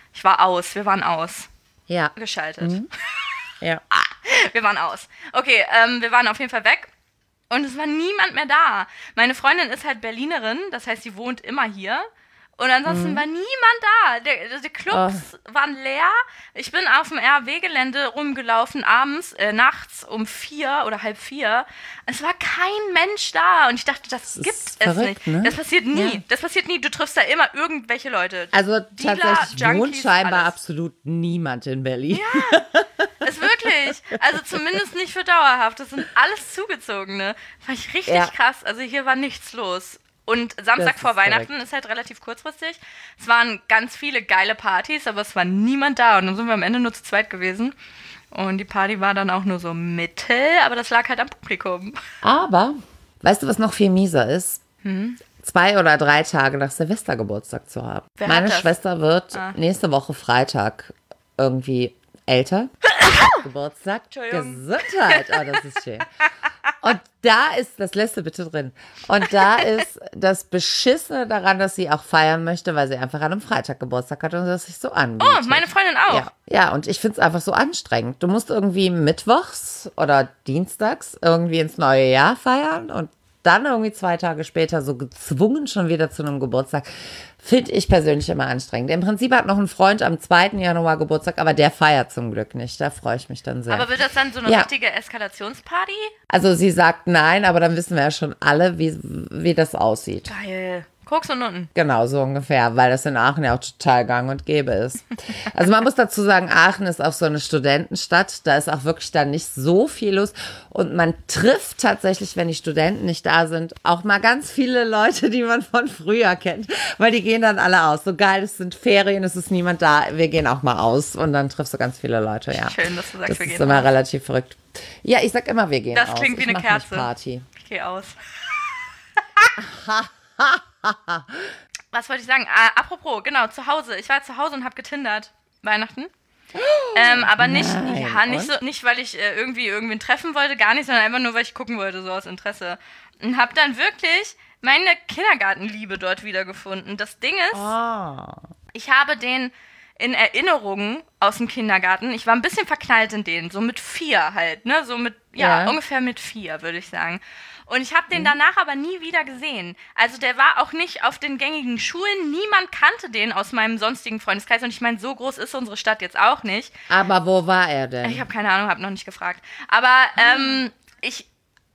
S2: Wir waren aus.
S1: Ja.
S2: Geschaltet.
S1: Mhm. Ja.
S2: Wir waren aus. Okay, wir waren auf jeden Fall weg und es war niemand mehr da. Meine Freundin ist halt Berlinerin, das heißt, sie wohnt immer hier. Und ansonsten war niemand da. Die Clubs waren leer. Ich bin auf dem RW-Gelände rumgelaufen, nachts um 4 oder halb 4. Es war kein Mensch da. Und ich dachte, das gibt's nicht. Ne? Das passiert nie. Ja. Das passiert nie. Du triffst da immer irgendwelche Leute.
S1: Also Dealer, tatsächlich Junkies, wohnt scheinbar alles. Absolut niemand in Berlin.
S2: Ja, ist wirklich. Also zumindest nicht für dauerhaft. Das sind alles Zugezogene. Fand ich richtig krass. Also hier war nichts los. Und Samstag vor Weihnachten ist halt relativ kurzfristig. Es waren ganz viele geile Partys, aber es war niemand da. Und dann sind wir am Ende nur zu zweit gewesen. Und die Party war dann auch nur so mittel, aber das lag halt am Publikum.
S1: Aber, weißt du, was noch viel mieser ist? 2 oder 3 Tage nach Silvester Geburtstag zu haben. Meine Schwester wird nächste Woche Freitag irgendwie älter. Geburtstag. Gesundheit. Oh, das ist schön. Und da ist, das lässt du bitte drin. Und da ist das Beschissene daran, dass sie auch feiern möchte, weil sie einfach an einem Freitag Geburtstag hat und das sich so anbietet.
S2: Oh, meine Freundin auch.
S1: Ja, und ich finde es einfach so anstrengend. Du musst irgendwie mittwochs oder dienstags irgendwie ins neue Jahr feiern und dann irgendwie 2 Tage später so gezwungen schon wieder zu einem Geburtstag. Finde ich persönlich immer anstrengend. Im Prinzip hat noch ein Freund am 2. Januar Geburtstag, aber der feiert zum Glück nicht. Da freue ich mich dann sehr.
S2: Aber wird das dann so eine richtige Eskalationsparty?
S1: Also sie sagt nein, aber dann wissen wir ja schon alle, wie das aussieht.
S2: Geil. Koks und Nutten.
S1: Genau, so ungefähr, weil das in Aachen ja auch total gang und gäbe ist. Also man muss dazu sagen, Aachen ist auch so eine Studentenstadt. Da ist auch wirklich dann nicht so viel los. Und man trifft tatsächlich, wenn die Studenten nicht da sind, auch mal ganz viele Leute, die man von früher kennt. Weil die gehen dann alle aus. So geil, es sind Ferien, es ist niemand da. Wir gehen auch mal aus. Und dann triffst du ganz viele Leute, ja.
S2: Schön, dass du sagst, wir gehen aus.
S1: Das ist immer relativ verrückt. Ja, ich sag immer, wir gehen aus.
S2: Das klingt wie eine Kerze.
S1: Party.
S2: Ich gehe aus. Was wollte ich sagen? Apropos, genau, zu Hause. Ich war zu Hause und habe getindert. Weihnachten. Aber nicht,
S1: Nein,
S2: nicht
S1: und?
S2: so, nicht weil ich irgendwen treffen wollte, gar nicht, sondern einfach nur, weil ich gucken wollte, so aus Interesse. Und habe dann wirklich meine Kindergartenliebe dort wiedergefunden. Das Ding ist, ich habe den in Erinnerungen aus dem Kindergarten, ich war ein bisschen verknallt in den, so mit 4 halt, ne, so mit, ungefähr mit 4, würde ich sagen. Und ich habe den danach aber nie wieder gesehen. Also der war auch nicht auf den gängigen Schulen. Niemand kannte den aus meinem sonstigen Freundeskreis. Und ich meine, so groß ist unsere Stadt jetzt auch nicht.
S1: Aber wo war er denn?
S2: Ich habe keine Ahnung, habe noch nicht gefragt. Aber ich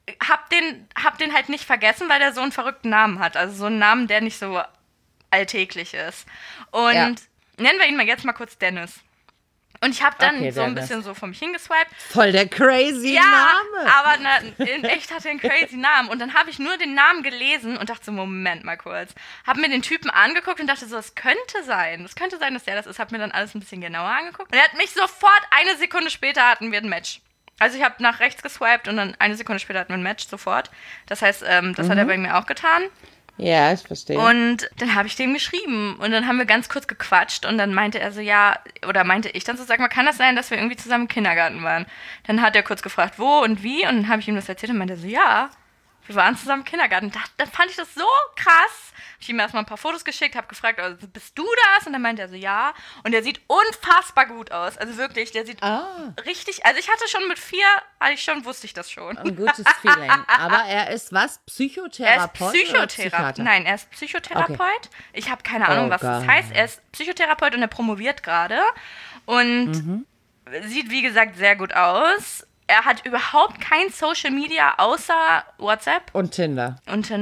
S2: hab den halt nicht vergessen, weil der so einen verrückten Namen hat. Also so einen Namen, der nicht so alltäglich ist. Und nennen wir ihn mal jetzt mal kurz Dennis. Und ich habe dann so ein bisschen so vor mich hingeswiped.
S1: Voll der crazy Name.
S2: Aber in echt hat er einen crazy Namen. Und dann habe ich nur den Namen gelesen und dachte so, Moment mal kurz. Habe mir den Typen angeguckt und dachte so, das könnte sein. Das könnte sein, dass der das ist. Habe mir dann alles ein bisschen genauer angeguckt. Und er hat mich sofort, 1 Sekunde später hatten wir ein Match. Also ich habe nach rechts geswiped und dann 1 Sekunde später hatten wir ein Match sofort. Das heißt, das hat er bei mir auch getan.
S1: Ja, ich verstehe.
S2: Und dann habe ich dem geschrieben und dann haben wir ganz kurz gequatscht und dann meinte er so, meinte ich dann so, sag mal, kann das sein, dass wir irgendwie zusammen im Kindergarten waren? Dann hat er kurz gefragt, wo und wie und dann habe ich ihm das erzählt und meinte so, ja, wir waren zusammen im Kindergarten. Dann fand ich das so krass. Ich habe ihm erstmal ein paar Fotos geschickt, habe gefragt, also, bist du das? Und dann meinte er so, ja. Und der sieht unfassbar gut aus. Also wirklich, der sieht richtig, also ich hatte schon mit 4, wusste ich das schon.
S1: Ein gutes Feeling. Aber er ist was? Psychotherapeut?
S2: Er ist Psychotherapeut. Nein, er ist Psychotherapeut. Okay. Ich habe keine Ahnung, was das heißt. Er ist Psychotherapeut und er promoviert gerade. Und sieht, wie gesagt, sehr gut aus. Er hat überhaupt kein Social Media außer WhatsApp.
S1: Und Tinder.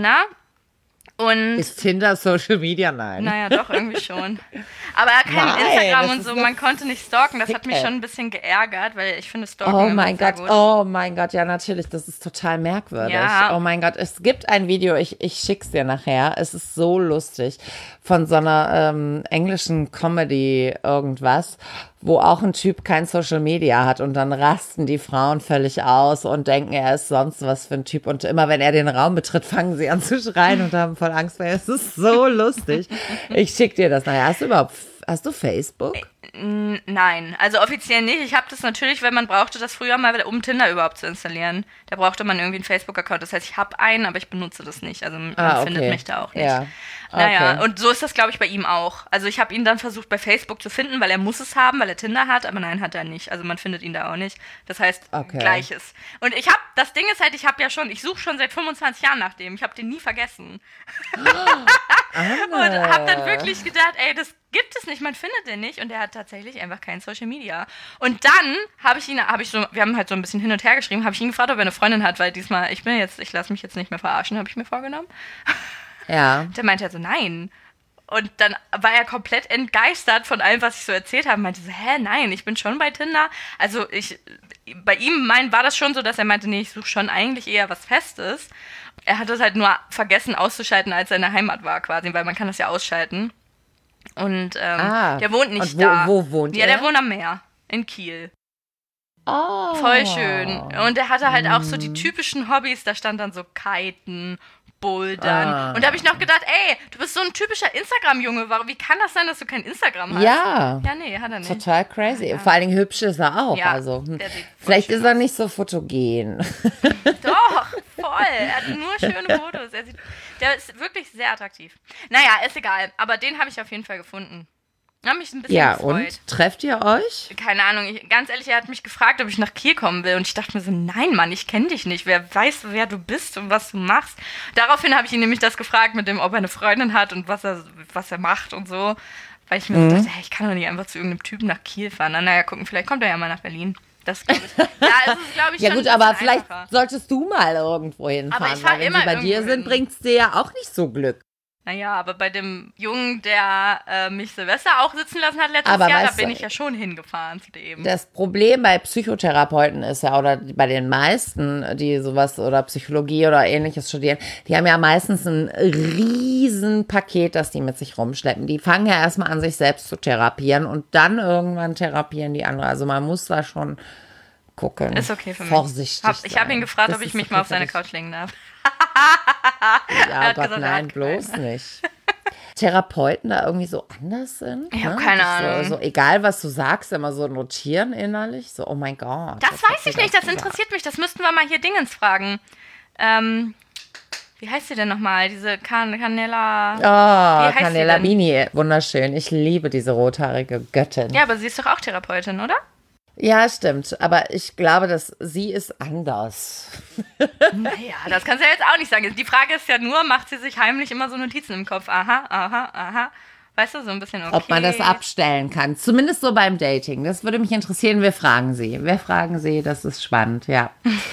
S2: Und
S1: ist Tinder Social Media? Nein.
S2: Naja, doch, irgendwie schon. Aber er kann Instagram und so, man konnte nicht stalken. Das hat mich schon ein bisschen geärgert, weil ich finde Stalken sehr gut.
S1: Oh mein Gott, ja natürlich, das ist total merkwürdig. Ja. Oh mein Gott, es gibt ein Video, ich schick's dir nachher, es ist so lustig, von so einer englischen Comedy irgendwas, wo auch ein Typ kein Social Media hat und dann rasten die Frauen völlig aus und denken, er ist sonst was für ein Typ und immer wenn er den Raum betritt, fangen sie an zu schreien und haben voll Angst vor ihm. Es ist so lustig. Ich schick dir das nachher. Hast du Facebook?
S2: Nein, also offiziell nicht. Ich habe das natürlich, weil man brauchte das früher mal, um Tinder überhaupt zu installieren. Da brauchte man irgendwie einen Facebook-Account. Das heißt, ich habe einen, aber ich benutze das nicht. Also man findet mich da auch nicht. Ja. Naja, und so ist das, glaube ich, bei ihm auch. Also ich habe ihn dann versucht, bei Facebook zu finden, weil er muss es haben, weil er Tinder hat, aber nein, hat er nicht. Also man findet ihn da auch nicht. Das heißt, Gleiches. Und das Ding ist halt, ich suche schon seit 25 Jahren nach dem. Ich habe den nie vergessen. Und habe dann wirklich gedacht, ey, das gibt es nicht, man findet den nicht und er hat tatsächlich einfach kein Social Media. Und dann wir haben halt so ein bisschen hin und her geschrieben, habe ich ihn gefragt, ob er eine Freundin hat, weil diesmal, ich lasse mich jetzt nicht mehr verarschen, habe ich mir vorgenommen.
S1: Ja.
S2: Der meinte halt so, nein. Und dann war er komplett entgeistert von allem, was ich so erzählt habe. Meinte so, nein, ich bin schon bei Tinder. Also bei ihm war das schon so, dass er meinte, nee, ich suche schon eigentlich eher was Festes. Er hat es halt nur vergessen auszuschalten, als er in der Heimat war quasi, weil man kann das ja ausschalten. Und der wohnt nicht da.
S1: Wo wohnt er?
S2: Ja, der wohnt am Meer, in Kiel.
S1: Oh.
S2: Voll schön. Und er hatte halt auch so die typischen Hobbys, da stand dann so Kiten, Bouldern. Und da habe ich noch gedacht, ey, du bist so ein typischer Instagram-Junge. Wie kann das sein, dass du kein Instagram hast?
S1: Ja.
S2: Ja, nee, hat er nicht.
S1: Total crazy. Ja. Vor allen Dingen hübsch ist er auch.
S2: Ja,
S1: also, vielleicht ist er nicht so fotogen.
S2: Doch, voll. Er hat nur schöne Fotos. Der ist wirklich sehr attraktiv. Naja, ist egal. Aber den habe ich auf jeden Fall gefunden. Ich habe mich ein bisschen gefreut.
S1: Und? Trefft ihr euch?
S2: Keine Ahnung. Ganz ehrlich, er hat mich gefragt, ob ich nach Kiel kommen will. Und ich dachte mir so, nein, Mann, ich kenne dich nicht. Wer weiß, wer du bist und was du machst. Daraufhin habe ich ihn nämlich das gefragt, mit dem, ob er eine Freundin hat und was er macht und so. Weil ich mir so dachte, ich kann doch nicht einfach zu irgendeinem Typen nach Kiel fahren. Naja, gucken, vielleicht kommt er ja mal nach Berlin. Das glaube ich. Ja, es ist, glaube ich,
S1: ja
S2: schon
S1: gut, aber vielleicht solltest du mal irgendwo hinfahren.
S2: Aber ich fahre immer
S1: wenn sie bei dir sind, bringt es dir ja auch nicht so Glück.
S2: Naja, aber bei dem Jungen, der mich Silvester auch sitzen lassen hat letztes Jahr, da bin ich ja schon hingefahren zu dem.
S1: Das Problem bei Psychotherapeuten ist ja, oder bei den meisten, die sowas oder Psychologie oder Ähnliches studieren, die haben ja meistens ein riesen Paket, das die mit sich rumschleppen. Die fangen ja erstmal an, sich selbst zu therapieren und dann irgendwann therapieren die andere. Also man muss da schon gucken.
S2: Ist okay für mich.
S1: Vorsichtig
S2: Ich habe ihn gefragt, ob ich mich mal auf seine Couch legen darf.
S1: Ja, Gott, gesagt, nein, bloß nicht. Therapeuten da irgendwie so anders sind.
S2: Ich habe keine Ahnung.
S1: So, egal, was du sagst, immer so notieren innerlich. So, oh mein Gott.
S2: Das weiß ich nicht, das interessiert mich. Das müssten wir mal hier Dingens fragen. Wie heißt sie denn nochmal? Diese Canella...
S1: Oh, Canella Bini. Wunderschön. Ich liebe diese rothaarige Göttin.
S2: Ja, aber sie ist doch auch Therapeutin, oder?
S1: Ja, stimmt. Aber ich glaube, dass sie ist anders.
S2: Naja, das kannst du ja jetzt auch nicht sagen. Die Frage ist ja nur, macht sie sich heimlich immer so Notizen im Kopf? Aha. Weißt du, so ein bisschen okay.
S1: Ob man das abstellen kann. Zumindest so beim Dating. Das würde mich interessieren. Wir fragen sie. Das ist spannend, ja.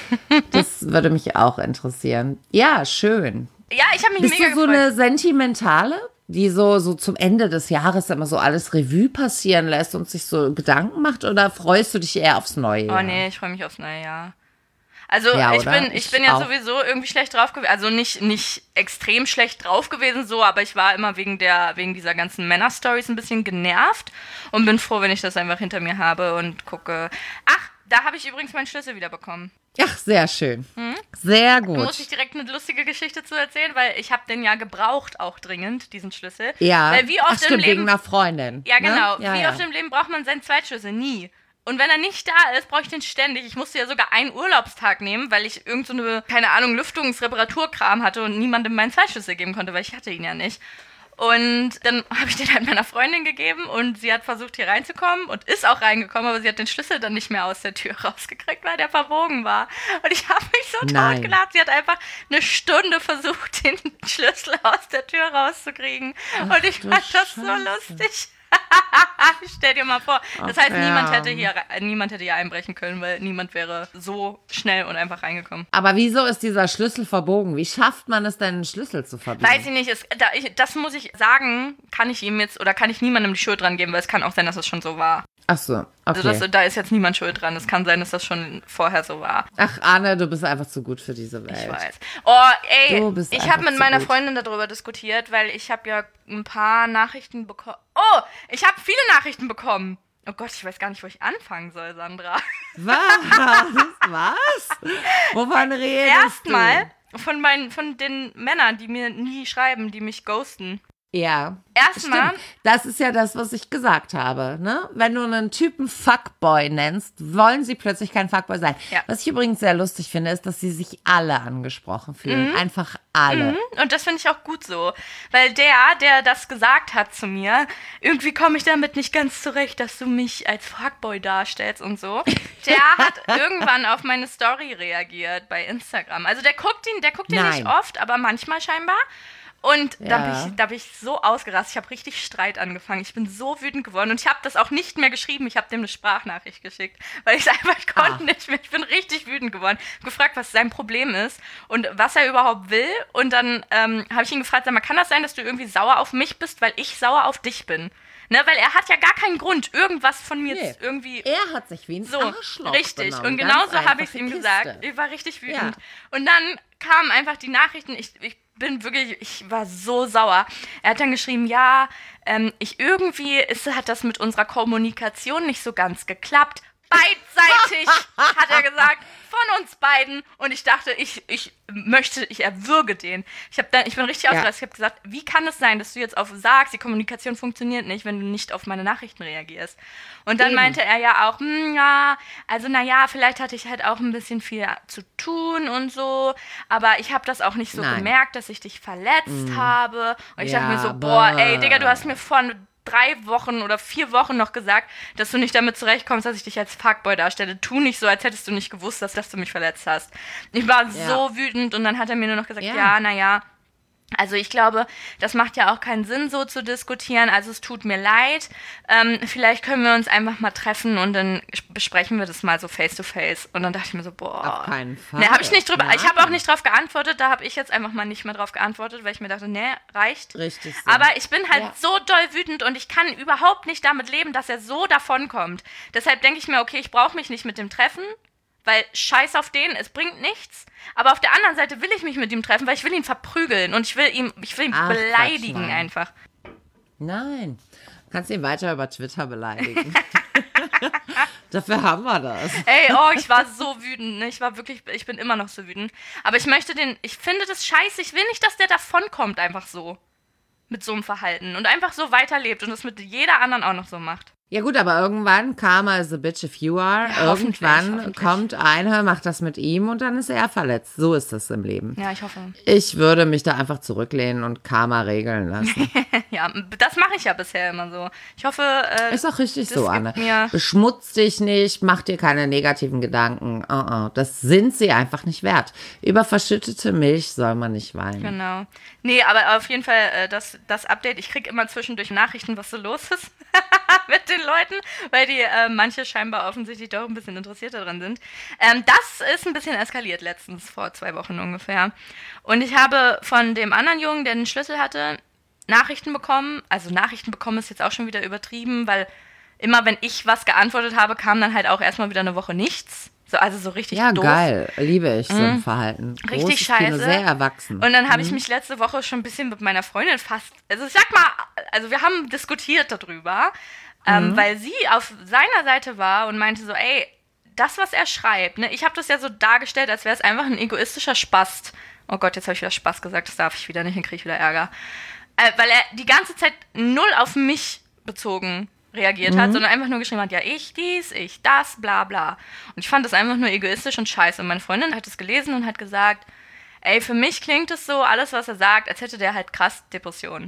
S1: Das würde mich auch interessieren. Ja, schön.
S2: Ja, ich habe mich mega gefreut.
S1: Bist du so eine Sentimentale, die so zum Ende des Jahres immer so alles Revue passieren lässt und sich so Gedanken macht? Oder freust du dich eher aufs neue Jahr?
S2: Oh nee, ich freue mich aufs neue Jahr. Also
S1: ja,
S2: ich bin ja sowieso irgendwie schlecht drauf gewesen. Also nicht extrem schlecht drauf gewesen so, aber ich war immer wegen dieser ganzen Männer-Stories ein bisschen genervt und bin froh, wenn ich das einfach hinter mir habe und gucke. Ach, da habe ich übrigens meinen Schlüssel wieder bekommen.
S1: Ach, sehr schön. Sehr gut.
S2: Da muss ich direkt eine lustige Geschichte zu erzählen, weil ich habe den ja gebraucht, auch dringend, diesen Schlüssel.
S1: Ja,
S2: weil wie oft im Leben,
S1: wegen einer Freundin.
S2: Ja, genau.
S1: Ne? Ja,
S2: wie oft im Leben braucht man seinen Zweitschlüssel? Nie. Und wenn er nicht da ist, brauche ich den ständig. Ich musste ja sogar einen Urlaubstag nehmen, weil ich irgend so eine, keine Ahnung, Lüftungsreparaturkram hatte und niemandem meinen Zweitschlüssel geben konnte, weil ich hatte ihn ja nicht. Und dann habe ich den halt meiner Freundin gegeben und sie hat versucht, hier reinzukommen und ist auch reingekommen, aber sie hat den Schlüssel dann nicht mehr aus der Tür rausgekriegt, weil der verbogen war. Und ich habe mich so totgelacht. Sie hat einfach eine Stunde versucht, den Schlüssel aus der Tür rauszukriegen. Und ich fand das so lustig. Stell dir mal vor. Das heißt, niemand hätte hier einbrechen können, weil niemand wäre so schnell und einfach reingekommen.
S1: Aber wieso ist dieser Schlüssel verbogen? Wie schafft man es denn, einen Schlüssel zu verbiegen?
S2: Weiß ich nicht. Das muss ich sagen, kann ich niemandem die Schuld dran geben, weil es kann auch sein, dass es schon so war.
S1: Ach so, okay.
S2: Also da ist jetzt niemand schuld dran. Es kann sein, dass das schon vorher so war.
S1: Ach, Anne, du bist einfach zu gut für diese Welt.
S2: Ich weiß. Oh, ey, ich habe mit meiner Freundin darüber diskutiert, weil ich habe ja ein paar Nachrichten bekommen. Oh, ich habe viele Nachrichten bekommen. Oh Gott, ich weiß gar nicht, wo ich anfangen soll, Sandra.
S1: Was? Wovon redest
S2: Erstmal von den Männern, die mir nie schreiben, die mich ghosten.
S1: Ja.
S2: Erstmal.
S1: Das ist ja das, was ich gesagt habe. Ne? Wenn du einen Typen Fuckboy nennst, wollen sie plötzlich kein Fuckboy sein. Ja. Was ich übrigens sehr lustig finde, ist, dass sie sich alle angesprochen fühlen. Einfach alle.
S2: Und das finde ich auch gut so. Weil der das gesagt hat zu mir, irgendwie komme ich damit nicht ganz zurecht, dass du mich als Fuckboy darstellst und so. Der hat irgendwann auf meine Story reagiert bei Instagram. Also der guckt ihn nicht oft, aber manchmal scheinbar. Und da bin ich so ausgerastet. Ich habe richtig Streit angefangen. Ich bin so wütend geworden. Und ich habe das auch nicht mehr geschrieben. Ich habe dem eine Sprachnachricht geschickt. Weil ich konnte nicht mehr. Ich bin richtig wütend geworden. Gefragt, was sein Problem ist und was er überhaupt will. Und dann habe ich ihn gefragt, sag mal, kann das sein, dass du irgendwie sauer auf mich bist, weil ich sauer auf dich bin? Ne, weil er hat ja gar keinen Grund, irgendwas von mir irgendwie...
S1: Er hat sich wie ein Arschloch
S2: richtig.
S1: benommen.
S2: Und genauso habe ich es ihm gesagt. Ich war richtig wütend. Ja. Und dann kamen einfach die Nachrichten. Ich war so sauer. Er hat dann geschrieben, hat das mit unserer Kommunikation nicht so ganz geklappt. Beidseitig, hat er gesagt, von uns beiden. Und ich dachte, ich erwürge den. Ich bin richtig ausgerastet. Ich habe gesagt, wie kann es sein, dass du jetzt sagst, die Kommunikation funktioniert nicht, wenn du nicht auf meine Nachrichten reagierst. Und dann meinte er ja auch, vielleicht hatte ich halt auch ein bisschen viel zu tun und so, aber ich habe das auch nicht so gemerkt, dass ich dich verletzt habe. Und ich dachte mir so, Digga, du hast mir vor 3 Wochen oder 4 Wochen noch gesagt, dass du nicht damit zurechtkommst, dass ich dich als Fuckboy darstelle. Tu nicht so, als hättest du nicht gewusst, dass du mich verletzt hast. Ich war so wütend und dann hat er mir nur noch gesagt, also ich glaube, das macht ja auch keinen Sinn, so zu diskutieren. Also es tut mir leid. Vielleicht können wir uns einfach mal treffen und dann besprechen wir das mal so face to face. Und dann dachte ich mir so,
S1: auf keinen Fall.
S2: Ne, ich habe auch nicht drauf geantwortet. Da habe ich jetzt einfach mal nicht mehr drauf geantwortet, weil ich mir dachte, reicht.
S1: Richtig so.
S2: Aber ich bin halt so doll wütend und ich kann überhaupt nicht damit leben, dass er so davonkommt. Deshalb denke ich mir, okay, ich brauche mich nicht mit dem treffen. Weil scheiß auf den, es bringt nichts. Aber auf der anderen Seite will ich mich mit ihm treffen, weil ich will ihn verprügeln und ich will ihn beleidigen einfach.
S1: Nein, du kannst ihn weiter über Twitter beleidigen. Dafür haben wir das.
S2: Ey, ich war so wütend. Ne? Ich bin immer noch so wütend. Aber ich finde das scheiße. Ich will nicht, dass der davonkommt einfach so. mit so einem Verhalten und einfach so weiterlebt und das mit jeder anderen auch noch so macht.
S1: Ja gut, aber irgendwann, Karma is a bitch if you are,
S2: Ja,
S1: irgendwann kommt einer, macht das mit ihm und dann ist er verletzt. So ist das im Leben.
S2: Ja, ich hoffe.
S1: Ich würde mich da einfach zurücklehnen und Karma regeln lassen.
S2: Ja, das mache ich ja bisher immer so. Ich hoffe,
S1: ist auch richtig
S2: das
S1: so, Anne. Beschmutz dich nicht, mach dir keine negativen Gedanken. Das sind sie einfach nicht wert. Über verschüttete Milch soll man nicht weinen.
S2: Genau. Nee, aber auf jeden Fall das Update. Ich kriege immer zwischendurch Nachrichten, was so los ist mit den Leuten, weil die manche scheinbar offensichtlich doch ein bisschen interessiert daran sind. Das ist ein bisschen eskaliert letztens, vor 2 Wochen ungefähr. Und ich habe von dem anderen Jungen, der den Schlüssel hatte, Nachrichten bekommen. Also Nachrichten bekommen ist jetzt auch schon wieder übertrieben, weil immer wenn ich was geantwortet habe, kam dann halt auch erstmal wieder eine Woche nichts. Also so richtig doof.
S1: Ja, geil. Liebe ich so ein Verhalten.
S2: Richtig
S1: Großes
S2: scheiße.
S1: Kino, sehr erwachsen.
S2: Und dann habe ich mich letzte Woche schon ein bisschen mit meiner Freundin also ich sag mal, also wir haben diskutiert darüber, weil sie auf seiner Seite war und meinte so, ey, das, was er schreibt, ne, ich habe das ja so dargestellt, als wäre es einfach ein egoistischer Spast. Oh Gott, jetzt habe ich wieder Spaß gesagt, das darf ich wieder nicht, dann kriege ich wieder Ärger. Weil er die ganze Zeit null auf mich bezogen reagiert hat, sondern einfach nur geschrieben hat, ja, ich dies, ich das, bla bla. Und ich fand das einfach nur egoistisch und scheiße. Und meine Freundin hat es gelesen und hat gesagt, ey, für mich klingt es so, alles, was er sagt, als hätte der halt krass Depressionen.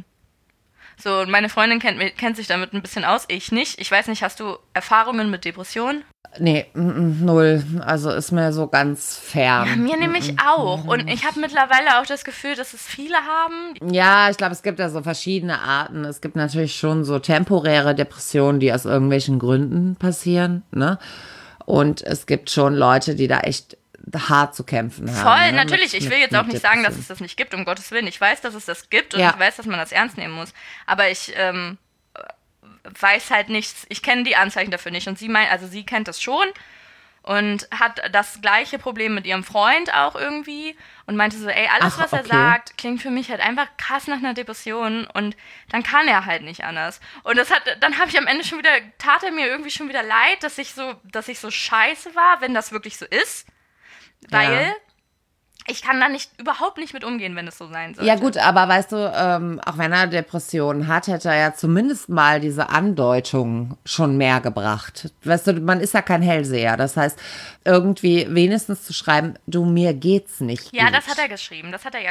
S2: So, und meine Freundin kennt sich damit ein bisschen aus, ich nicht. Ich weiß nicht, hast du Erfahrungen mit Depressionen?
S1: Nee, null. Also ist mir so ganz fern.
S2: Ja, mir nämlich auch. Und ich habe mittlerweile auch das Gefühl, dass es viele haben.
S1: Ja, ich glaube, es gibt ja so verschiedene Arten. Es gibt natürlich schon so temporäre Depressionen, die aus irgendwelchen Gründen passieren, ne? Und es gibt schon Leute, die da echt hart zu kämpfen haben.
S2: Voll, ne? Natürlich. Ich will jetzt auch nicht sagen, dass es das nicht gibt, um Gottes Willen. Ich weiß, dass es das gibt und ich weiß, dass man das ernst nehmen muss. Aber ich weiß halt nichts, ich kenne die Anzeichen dafür nicht. Und sie kennt das schon und hat das gleiche Problem mit ihrem Freund auch irgendwie und meinte so, ey, alles, was er sagt, klingt für mich halt einfach krass nach einer Depression und dann kann er halt nicht anders. Und dann habe ich am Ende tat er mir irgendwie schon wieder leid, dass ich so scheiße war, wenn das wirklich so ist, weil ich kann da überhaupt nicht mit umgehen, wenn es so sein sollte.
S1: Ja gut, aber weißt du, auch wenn er Depressionen hat, hätte er ja zumindest mal diese Andeutung schon mehr gebracht. Weißt du, man ist ja kein Hellseher. Das heißt, irgendwie wenigstens zu schreiben, du, mir geht's nicht
S2: Ja,
S1: gut.
S2: das hat er geschrieben.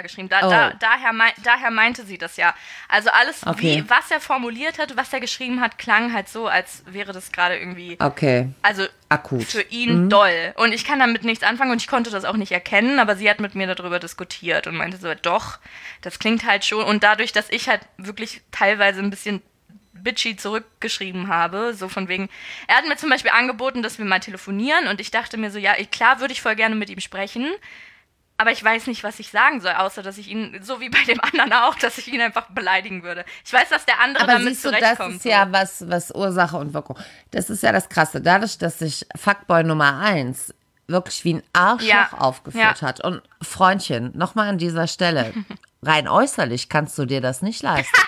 S2: Daher meinte sie das ja. Also alles, was er formuliert hat, was er geschrieben hat, klang halt so, als wäre das gerade irgendwie also
S1: akut
S2: für ihn doll. Und ich kann damit nichts anfangen und ich konnte das auch nicht erkennen, aber sie hat mit mir darüber diskutiert und meinte so, doch, das klingt halt schon. Und dadurch, dass ich halt wirklich teilweise ein bisschen bitchy zurückgeschrieben habe, so von wegen, er hat mir zum Beispiel angeboten, dass wir mal telefonieren und ich dachte mir so, ja, klar würde ich voll gerne mit ihm sprechen, aber ich weiß nicht, was ich sagen soll, außer dass ich ihn, so wie bei dem anderen auch, dass ich ihn einfach beleidigen würde. Ich weiß, dass der andere damit zurechtkommt.
S1: Das ist ja was Ursache und Wirkung. Das ist ja das Krasse. Dadurch, dass sich Fuckboy Nummer 1 wirklich wie ein Arschloch aufgeführt hat. Und Freundchen, nochmal an dieser Stelle, rein äußerlich kannst du dir das nicht leisten.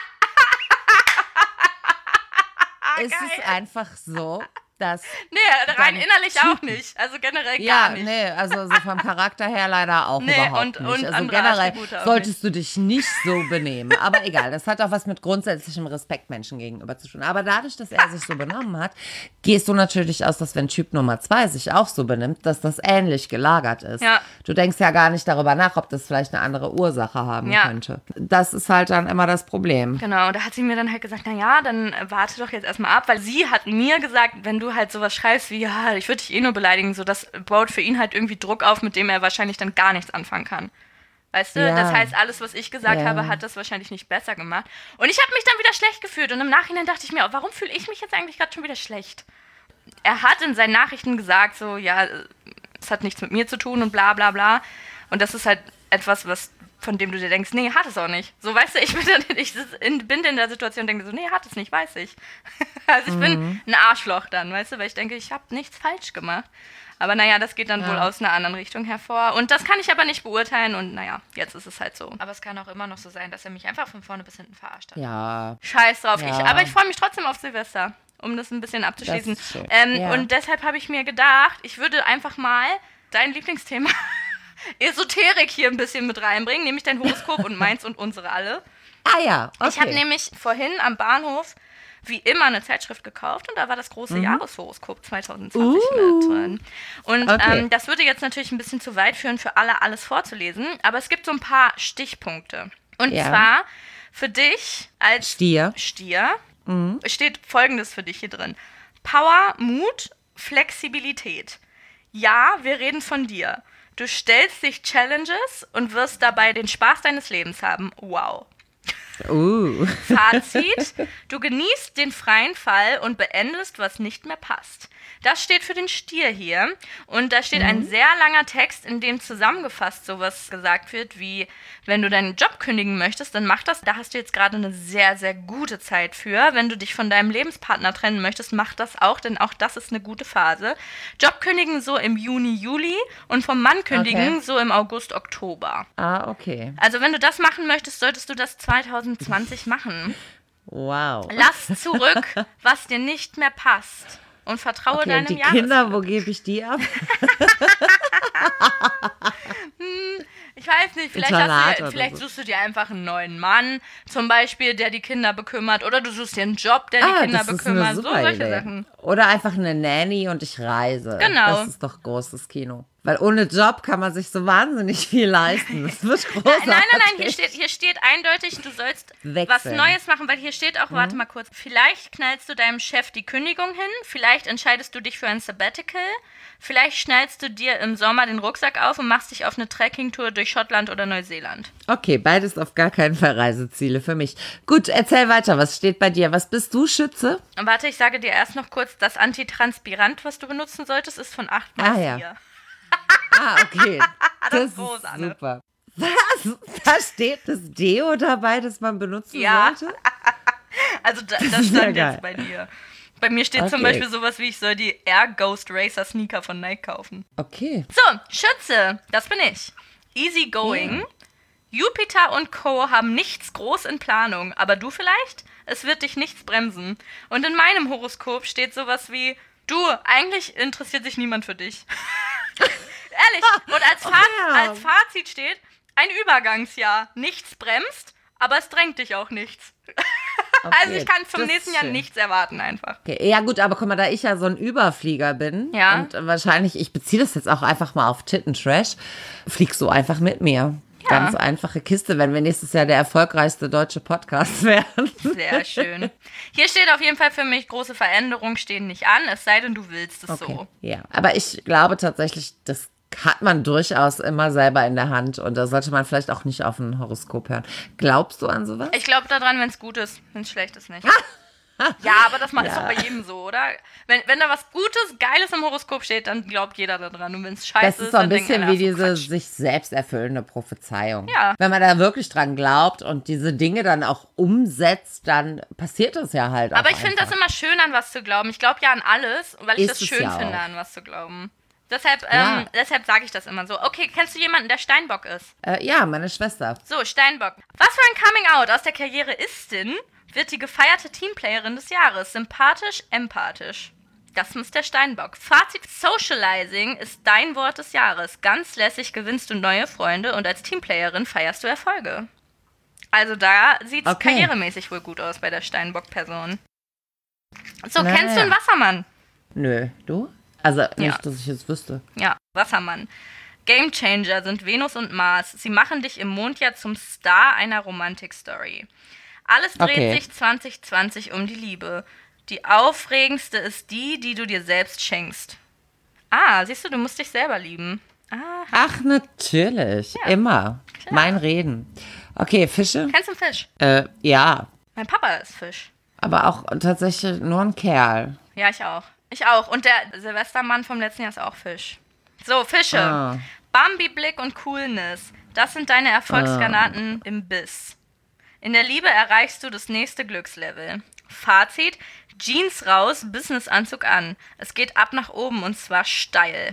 S1: Es ist einfach so, dass...
S2: Nee, rein innerlich auch nicht. Also generell gar nicht.
S1: Ja, nee, also so vom Charakter her leider auch überhaupt nicht. Also generell solltest du dich nicht so benehmen. Aber egal, das hat auch was mit grundsätzlichem Respekt Menschen gegenüber zu tun. Aber dadurch, dass er sich so benommen hat, gehst du natürlich aus, dass wenn Typ Nummer 2 sich auch so benimmt, dass das ähnlich gelagert ist.
S2: Ja.
S1: Du denkst ja gar nicht darüber nach, ob das vielleicht eine andere Ursache haben könnte. Das ist halt dann immer das Problem.
S2: Genau, da hat sie mir dann halt gesagt, naja, dann warte doch jetzt erstmal ab, weil sie hat mir gesagt, wenn du halt sowas schreibst wie, ja, ich würde dich eh nur beleidigen, so das baut für ihn halt irgendwie Druck auf, mit dem er wahrscheinlich dann gar nichts anfangen kann. Weißt du? Ja. Das heißt, alles, was ich gesagt habe, hat das wahrscheinlich nicht besser gemacht. Und ich habe mich dann wieder schlecht gefühlt und im Nachhinein dachte ich mir, warum fühle ich mich jetzt eigentlich gerade schon wieder schlecht? Er hat in seinen Nachrichten gesagt, so, ja, es hat nichts mit mir zu tun und bla bla bla. Und das ist halt etwas, von dem du dir denkst, nee, hat es auch nicht. So, weißt du, ich bin in der Situation und denke so, nee, hat es nicht, weiß ich. Also ich bin ein Arschloch dann, weißt du, weil ich denke, ich habe nichts falsch gemacht. Aber naja, das geht dann wohl aus einer anderen Richtung hervor. Und das kann ich aber nicht beurteilen und naja, jetzt ist es halt so. Aber es kann auch immer noch so sein, dass er mich einfach von vorne bis hinten verarscht hat.
S1: Ja.
S2: Scheiß drauf. Ja. Aber ich freue mich trotzdem auf Silvester, um das ein bisschen abzuschließen. Und deshalb habe ich mir gedacht, ich würde einfach mal dein Lieblingsthema Esoterik hier ein bisschen mit reinbringen, nämlich dein Horoskop und meins und unsere alle.
S1: Ah ja, okay.
S2: Ich habe nämlich vorhin am Bahnhof wie immer eine Zeitschrift gekauft und da war das große Jahreshoroskop 2020 mit drin. Und das würde jetzt natürlich ein bisschen zu weit führen, für alle alles vorzulesen, aber es gibt so ein paar Stichpunkte. Und zwar für dich als Stier steht Folgendes für dich hier drin. Power, Mut, Flexibilität. Ja, wir reden von dir. Du stellst dich Challenges und wirst dabei den Spaß deines Lebens haben. Wow. Fazit, du genießt den freien Fall und beendest, was nicht mehr passt. Das steht für den Stier hier und da steht ein sehr langer Text, in dem zusammengefasst sowas gesagt wird, wie wenn du deinen Job kündigen möchtest, dann mach das. Da hast du jetzt gerade eine sehr, sehr gute Zeit für. Wenn du dich von deinem Lebenspartner trennen möchtest, mach das auch, denn auch das ist eine gute Phase. Job kündigen so im Juni, Juli und vom Mann kündigen so im August, Oktober.
S1: Ah, okay.
S2: Also wenn du das machen möchtest, solltest du das 2020 machen.
S1: Wow.
S2: Lass zurück, was dir nicht mehr passt. Und vertraue deinem
S1: und die
S2: Jahresglück.
S1: Kinder, wo gebe ich die ab?
S2: Ich weiß nicht, vielleicht suchst du dir einfach einen neuen Mann, zum Beispiel, der die Kinder bekümmert. Oder du suchst dir einen Job, der die Kinder bekümmert. So solche Sachen.
S1: Oder einfach eine Nanny und ich reise.
S2: Genau.
S1: Das ist doch großes Kino. Weil ohne Job kann man sich so wahnsinnig viel leisten. Das wird großartig.
S2: Nein, hier steht eindeutig, du sollst was Neues machen, weil hier steht auch, warte mal kurz, vielleicht knallst du deinem Chef die Kündigung hin, vielleicht entscheidest du dich für ein Sabbatical, vielleicht schnallst du dir im Sommer den Rucksack auf und machst dich auf eine Trekkingtour durch Schottland oder Neuseeland.
S1: Okay, beides auf gar keinen Fall Reiseziele für mich. Gut, erzähl weiter, was steht bei dir? Was bist du, Schütze?
S2: Warte, ich sage dir erst noch kurz, das Antitranspirant, was du benutzen solltest, ist von 8x4.
S1: Ja. Okay. Das ist groß, super. Was? Da steht das Deo dabei, das man benutzen sollte?
S2: Also das stand jetzt bei dir. Bei mir steht zum Beispiel sowas wie, ich soll die Air Ghost Racer Sneaker von Nike kaufen.
S1: Okay.
S2: So, Schütze, das bin ich. Easy going. Jupiter und Co. haben nichts groß in Planung, aber du vielleicht? Es wird dich nichts bremsen. Und in meinem Horoskop steht sowas wie, du, eigentlich interessiert sich niemand für dich. Ehrlich. Und als Fazit steht, ein Übergangsjahr. Nichts bremst, aber es drängt dich auch nichts. Okay, also ich kann zum nächsten Jahr nichts erwarten einfach.
S1: Okay. Ja gut, aber guck mal, da ich ja so ein Überflieger bin und wahrscheinlich, ich beziehe das jetzt auch einfach mal auf Titten-Trash, fliegst du einfach mit mir. Ja. Ganz einfache Kiste, wenn wir nächstes Jahr der erfolgreichste deutsche Podcast werden.
S2: Sehr schön. Hier steht auf jeden Fall für mich, große Veränderungen stehen nicht an, es sei denn, du willst es so.
S1: Ja, aber ich glaube tatsächlich, das hat man durchaus immer selber in der Hand und da sollte man vielleicht auch nicht auf ein Horoskop hören. Glaubst du an sowas?
S2: Ich glaube daran, wenn es gut ist, wenn es schlecht ist nicht. Ja, aber das ist doch bei jedem so, oder? Wenn da was Gutes, Geiles im Horoskop steht, dann glaubt jeder daran. Und wenn es scheiße ist,
S1: das ist so ein bisschen wie diese
S2: Quatsch.
S1: Sich selbst erfüllende Prophezeiung.
S2: Ja.
S1: Wenn man da wirklich dran glaubt und diese Dinge dann auch umsetzt, dann passiert das ja halt auch.
S2: Aber ich finde das immer schön, an was zu glauben. Ich glaube ja an alles, weil ich
S1: Ist
S2: das schön finde, an was zu glauben. Deshalb sage ich das immer so. Okay, kennst du jemanden, der Steinbock ist?
S1: Ja, meine Schwester.
S2: So, Steinbock. Was für ein Coming-out aus der Karriere ist denn, wird die gefeierte Teamplayerin des Jahres. Sympathisch, empathisch. Das ist der Steinbock. Fazit, Socializing ist dein Wort des Jahres. Ganz lässig gewinnst du neue Freunde und als Teamplayerin feierst du Erfolge. Also da sieht es karrieremäßig wohl gut aus bei der Steinbock-Person. So, kennst du einen Wassermann?
S1: Nö, du? Also nicht, dass ich es wüsste.
S2: Ja, Wassermann. Gamechanger sind Venus und Mars. Sie machen dich im Mondjahr zum Star einer Romantik-Story. Alles dreht sich 2020 um die Liebe. Die aufregendste ist die, die du dir selbst schenkst. Ah, siehst du, du musst dich selber lieben. Aha.
S1: Ach, natürlich. Ja, immer. Klar. Mein Reden. Okay, Fische?
S2: Kennst du einen Fisch?
S1: Ja.
S2: Mein Papa ist Fisch.
S1: Aber auch tatsächlich nur ein Kerl.
S2: Ja, ich auch. Ich auch. Und der Silvestermann vom letzten Jahr ist auch Fisch. So, Fische. Bambi-Blick und Coolness. Das sind deine Erfolgsgranaten im Biss. In der Liebe erreichst du das nächste Glückslevel. Fazit, Jeans raus, Businessanzug an. Es geht ab nach oben und zwar steil.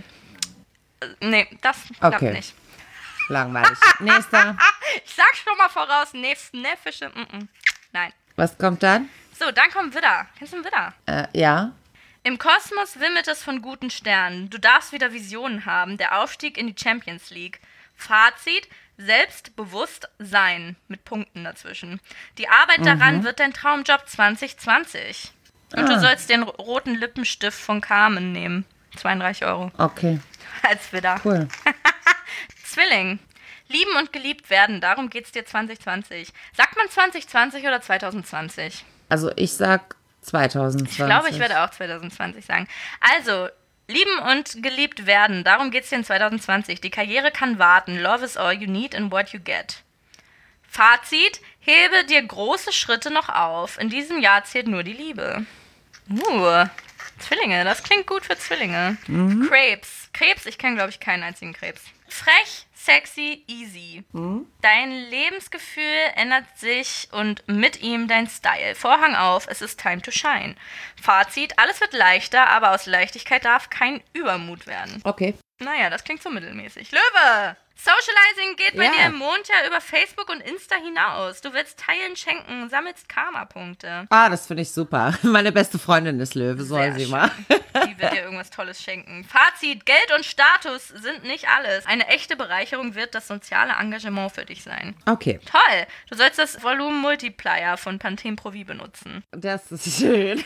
S2: Nee, das klappt nicht.
S1: Langweilig. Nächster.
S2: Ich sag schon mal voraus, Fische. Nein.
S1: Was kommt dann?
S2: So, dann kommt Widder. Kennst du den Widder?
S1: Ja.
S2: Im Kosmos wimmelt es von guten Sternen. Du darfst wieder Visionen haben. Der Aufstieg in die Champions League. Fazit: Selbstbewusst sein mit Punkten dazwischen. Die Arbeit daran wird dein Traumjob 2020. Und du sollst den roten Lippenstift von Carmen nehmen. 32 €.
S1: Okay.
S2: Als Widder.
S1: Cool.
S2: Zwilling. Lieben und geliebt werden, darum geht's dir 2020. Sagt man 2020 oder 2020?
S1: Also ich sag 2020.
S2: Ich glaube, ich werde auch 2020 sagen. Also, lieben und geliebt werden, darum geht's dir in 2020. Die Karriere kann warten. Love is all you need and what you get. Fazit: Hebe dir große Schritte noch auf. In diesem Jahr zählt nur die Liebe. Zwillinge, das klingt gut für Zwillinge. Krebs, ich kenne, glaube ich, keinen einzigen Krebs. Frech, sexy, easy. Dein Lebensgefühl ändert sich und mit ihm dein Style. Vorhang auf, es ist time to shine. Fazit: Alles wird leichter, aber aus Leichtigkeit darf kein Übermut werden.
S1: Okay.
S2: Naja, das klingt so mittelmäßig. Löwe! Socializing geht bei dir im Mondjahr über Facebook und Insta hinaus. Du willst teilen, schenken, sammelst Karma-Punkte.
S1: Das finde ich super. Meine beste Freundin ist Löwe, soll sie mal.
S2: Die wird dir irgendwas Tolles schenken. Fazit: Geld und Status sind nicht alles. Eine echte Bereicherung wird das soziale Engagement für dich sein.
S1: Okay.
S2: Toll! Du sollst das Volumen Multiplier von Pantene Pro V benutzen.
S1: Das ist schön.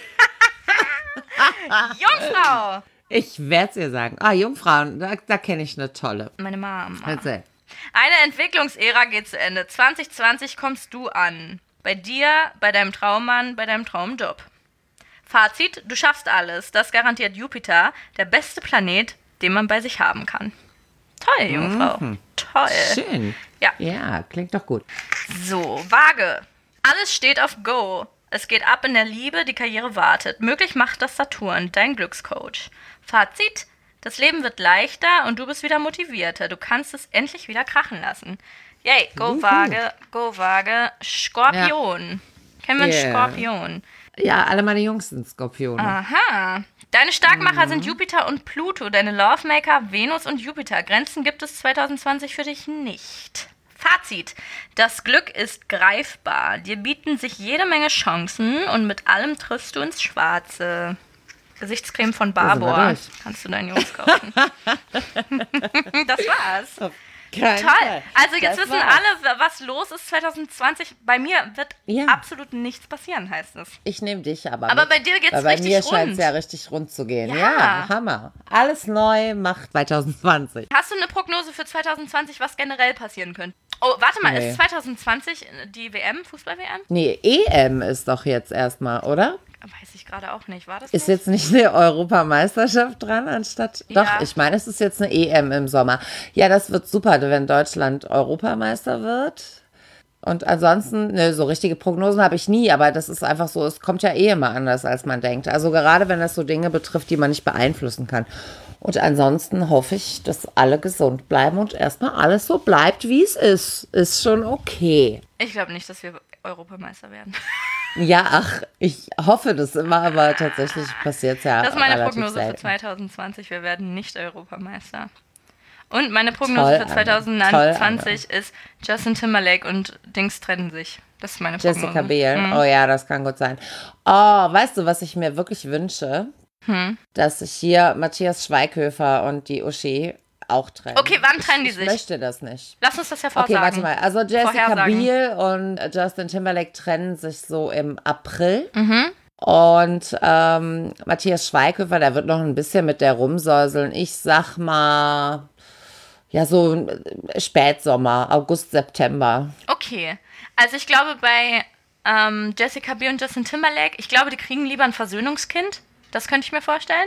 S2: Jungfrau!
S1: Ich werde es ihr sagen. Jungfrauen, da kenne ich eine tolle.
S2: Meine Mama.
S1: Erzähl.
S2: Eine Entwicklungsära geht zu Ende. 2020 kommst du an. Bei dir, bei deinem Traummann, bei deinem Traumjob. Fazit: Du schaffst alles. Das garantiert Jupiter, der beste Planet, den man bei sich haben kann. Toll, Jungfrau. Toll.
S1: Schön. Ja, klingt doch gut.
S2: So, Waage. Alles steht auf Go. Es geht ab in der Liebe, die Karriere wartet. Möglich macht das Saturn, dein Glückscoach. Fazit: Das Leben wird leichter und du bist wieder motivierter. Du kannst es endlich wieder krachen lassen. Yay, go Waage, go Waage. Skorpion. Kennen wir einen Skorpion?
S1: Ja, alle meine Jungs sind Skorpione.
S2: Aha. Deine Starkmacher sind Jupiter und Pluto. Deine Lovemaker Venus und Jupiter. Grenzen gibt es 2020 für dich nicht. Fazit: Das Glück ist greifbar. Dir bieten sich jede Menge Chancen und mit allem triffst du ins Schwarze. Gesichtscreme von Barbour. Kannst du deinen Jungs kaufen. Das war's. Toll. Also jetzt wissen alle, was los ist 2020. Bei mir wird absolut nichts passieren, heißt es.
S1: Ich nehme dich aber
S2: mit. Bei dir geht's richtig rund.
S1: Bei mir scheint es ja richtig rund zu gehen. Ja, Hammer. Alles neu macht 2020.
S2: Hast du eine Prognose für 2020, was generell passieren könnte? Oh, warte mal, ist 2020 die WM, Fußball-WM?
S1: Nee, EM ist doch jetzt erstmal, oder?
S2: Weiß ich gerade auch nicht. War das
S1: Ist jetzt nicht eine Europameisterschaft dran, anstatt...
S2: Ja.
S1: Doch, ich meine, es ist jetzt eine EM im Sommer. Ja, das wird super, wenn Deutschland Europameister wird. Und ansonsten, so richtige Prognosen habe ich nie, aber das ist einfach so, es kommt ja immer anders, als man denkt. Also gerade wenn das so Dinge betrifft, die man nicht beeinflussen kann. Und ansonsten hoffe ich, dass alle gesund bleiben und erstmal alles so bleibt, wie es ist. Ist schon okay.
S2: Ich glaube nicht, dass wir Europameister werden.
S1: Ja, ich hoffe das immer, aber tatsächlich passiert es ja.
S2: Das ist meine
S1: relativ
S2: Prognose
S1: selten.
S2: für 2020. Wir werden nicht Europameister. Und meine Prognose für 2020 ist, Justin Timberlake und Dings trennen sich. Das ist meine Prognose.
S1: Jessica Biel. Oh ja, das kann gut sein. Oh, weißt du, was ich mir wirklich wünsche? Dass sich hier Matthias Schweighöfer und die Uschi auch trennen.
S2: Okay, wann trennen die sich?
S1: Ich möchte das nicht.
S2: Lass uns das ja vorsagen.
S1: Okay, warte mal. Also Jessica Biel und Justin Timberlake trennen sich so im April. Und Matthias Schweighöfer, der wird noch ein bisschen mit der rumsäuseln. Ich sag mal, ja, so Spätsommer, August, September.
S2: Okay. Also ich glaube bei Jessica Biel und Justin Timberlake, ich glaube, die kriegen lieber ein Versöhnungskind. Das könnte ich mir vorstellen.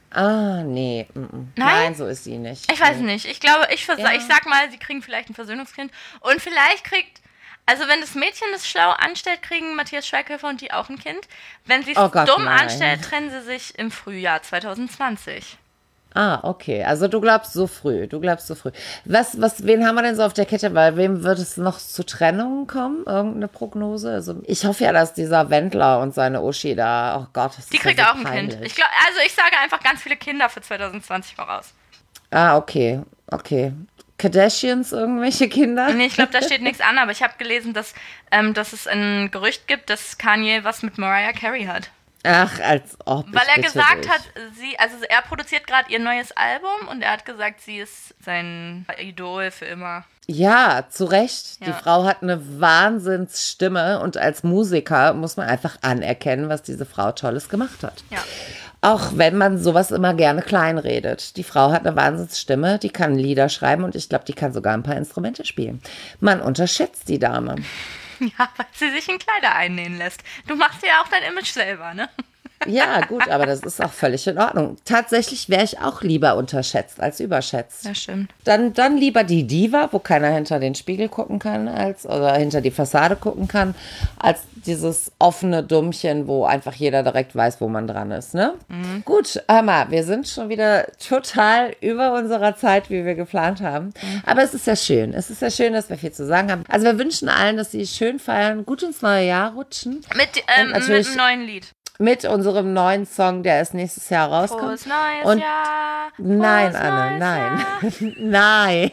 S1: Nee. Nein, so ist sie nicht.
S2: Ich weiß nicht. Ich glaube, ich sag mal, sie kriegen vielleicht ein Versöhnungskind. Und vielleicht also wenn das Mädchen es schlau anstellt, kriegen Matthias Schweighöfer und die auch ein Kind. Wenn sie es dumm anstellt, trennen sie sich im Frühjahr 2020.
S1: Okay. Also du glaubst so früh. Wen haben wir denn so auf der Kette? Weil wem wird es noch zu Trennungen kommen? Irgendeine Prognose? Also ich hoffe ja, dass dieser Wendler und seine Uschi da, oh Gott, das
S2: die
S1: ist
S2: kriegt
S1: ja so
S2: auch ein
S1: peinlich.
S2: Kind. Ich sage einfach ganz viele Kinder für 2020 voraus.
S1: Okay. Kardashians, irgendwelche Kinder?
S2: Nee, ich glaube, da steht nichts an, aber ich habe gelesen, dass es ein Gerücht gibt, dass Kanye was mit Mariah Carey hat.
S1: Ach, als ob.
S2: Weil er gesagt hat, er produziert gerade ihr neues Album und er hat gesagt, sie ist sein Idol für immer.
S1: Ja, zu Recht. Ja. Die Frau hat eine Wahnsinnsstimme und als Musiker muss man einfach anerkennen, was diese Frau Tolles gemacht hat.
S2: Ja.
S1: Auch wenn man sowas immer gerne kleinredet. Die Frau hat eine Wahnsinnsstimme, die kann Lieder schreiben und ich glaube, die kann sogar ein paar Instrumente spielen. Man unterschätzt die Dame.
S2: Ja, weil sie sich in Kleider einnähen lässt. Du machst ja auch dein Image selber, ne?
S1: Ja, gut, aber das ist auch völlig in Ordnung. Tatsächlich wäre ich auch lieber unterschätzt als überschätzt.
S2: Das stimmt.
S1: Dann lieber die Diva, wo keiner hinter den Spiegel gucken kann, oder hinter die Fassade gucken kann, als dieses offene Dummchen, wo einfach jeder direkt weiß, wo man dran ist, ne? Mhm. Gut, Hammer, wir sind schon wieder total über unserer Zeit, wie wir geplant haben. Mhm. Aber es ist ja schön. Es ist ja schön, dass wir viel zu sagen haben. Also wir wünschen allen, dass sie schön feiern, gut ins neue Jahr rutschen.
S2: Mit einem neuen Lied.
S1: Mit unserem neuen Song, der erst nächstes Jahr rauskommt.
S2: Frohes neues Jahr.
S1: Nein, Anne, nein. Nein.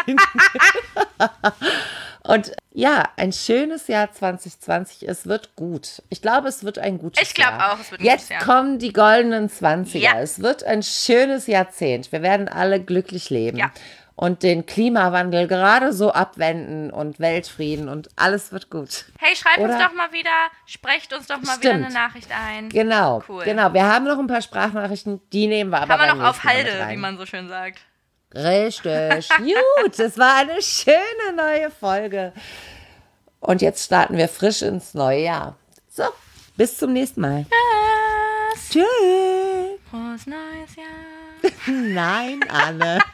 S1: Und ja, ein schönes Jahr 2020. Es wird gut. Ich glaube, es wird ein gutes Jahr.
S2: Ich glaube auch, es wird ein
S1: gutes
S2: Jahr.
S1: Jetzt kommen die goldenen 20er.
S2: Ja.
S1: Es wird ein schönes Jahrzehnt. Wir werden alle glücklich leben.
S2: Ja.
S1: Und den Klimawandel gerade so abwenden und Weltfrieden und alles wird gut.
S2: Hey, schreibt uns doch mal wieder, sprecht uns doch mal wieder eine Nachricht ein.
S1: Genau,
S2: cool.
S1: Genau. Wir haben noch ein paar Sprachnachrichten, die nehmen wir aber
S2: Kann man noch auf Halde, wie man so schön sagt.
S1: Richtig. Gut, es war eine schöne neue Folge. Und jetzt starten wir frisch ins neue Jahr. So, bis zum nächsten Mal.
S2: Tschüss.
S1: Tschüss.
S2: Frohes neues Jahr.
S1: Nein, Anne.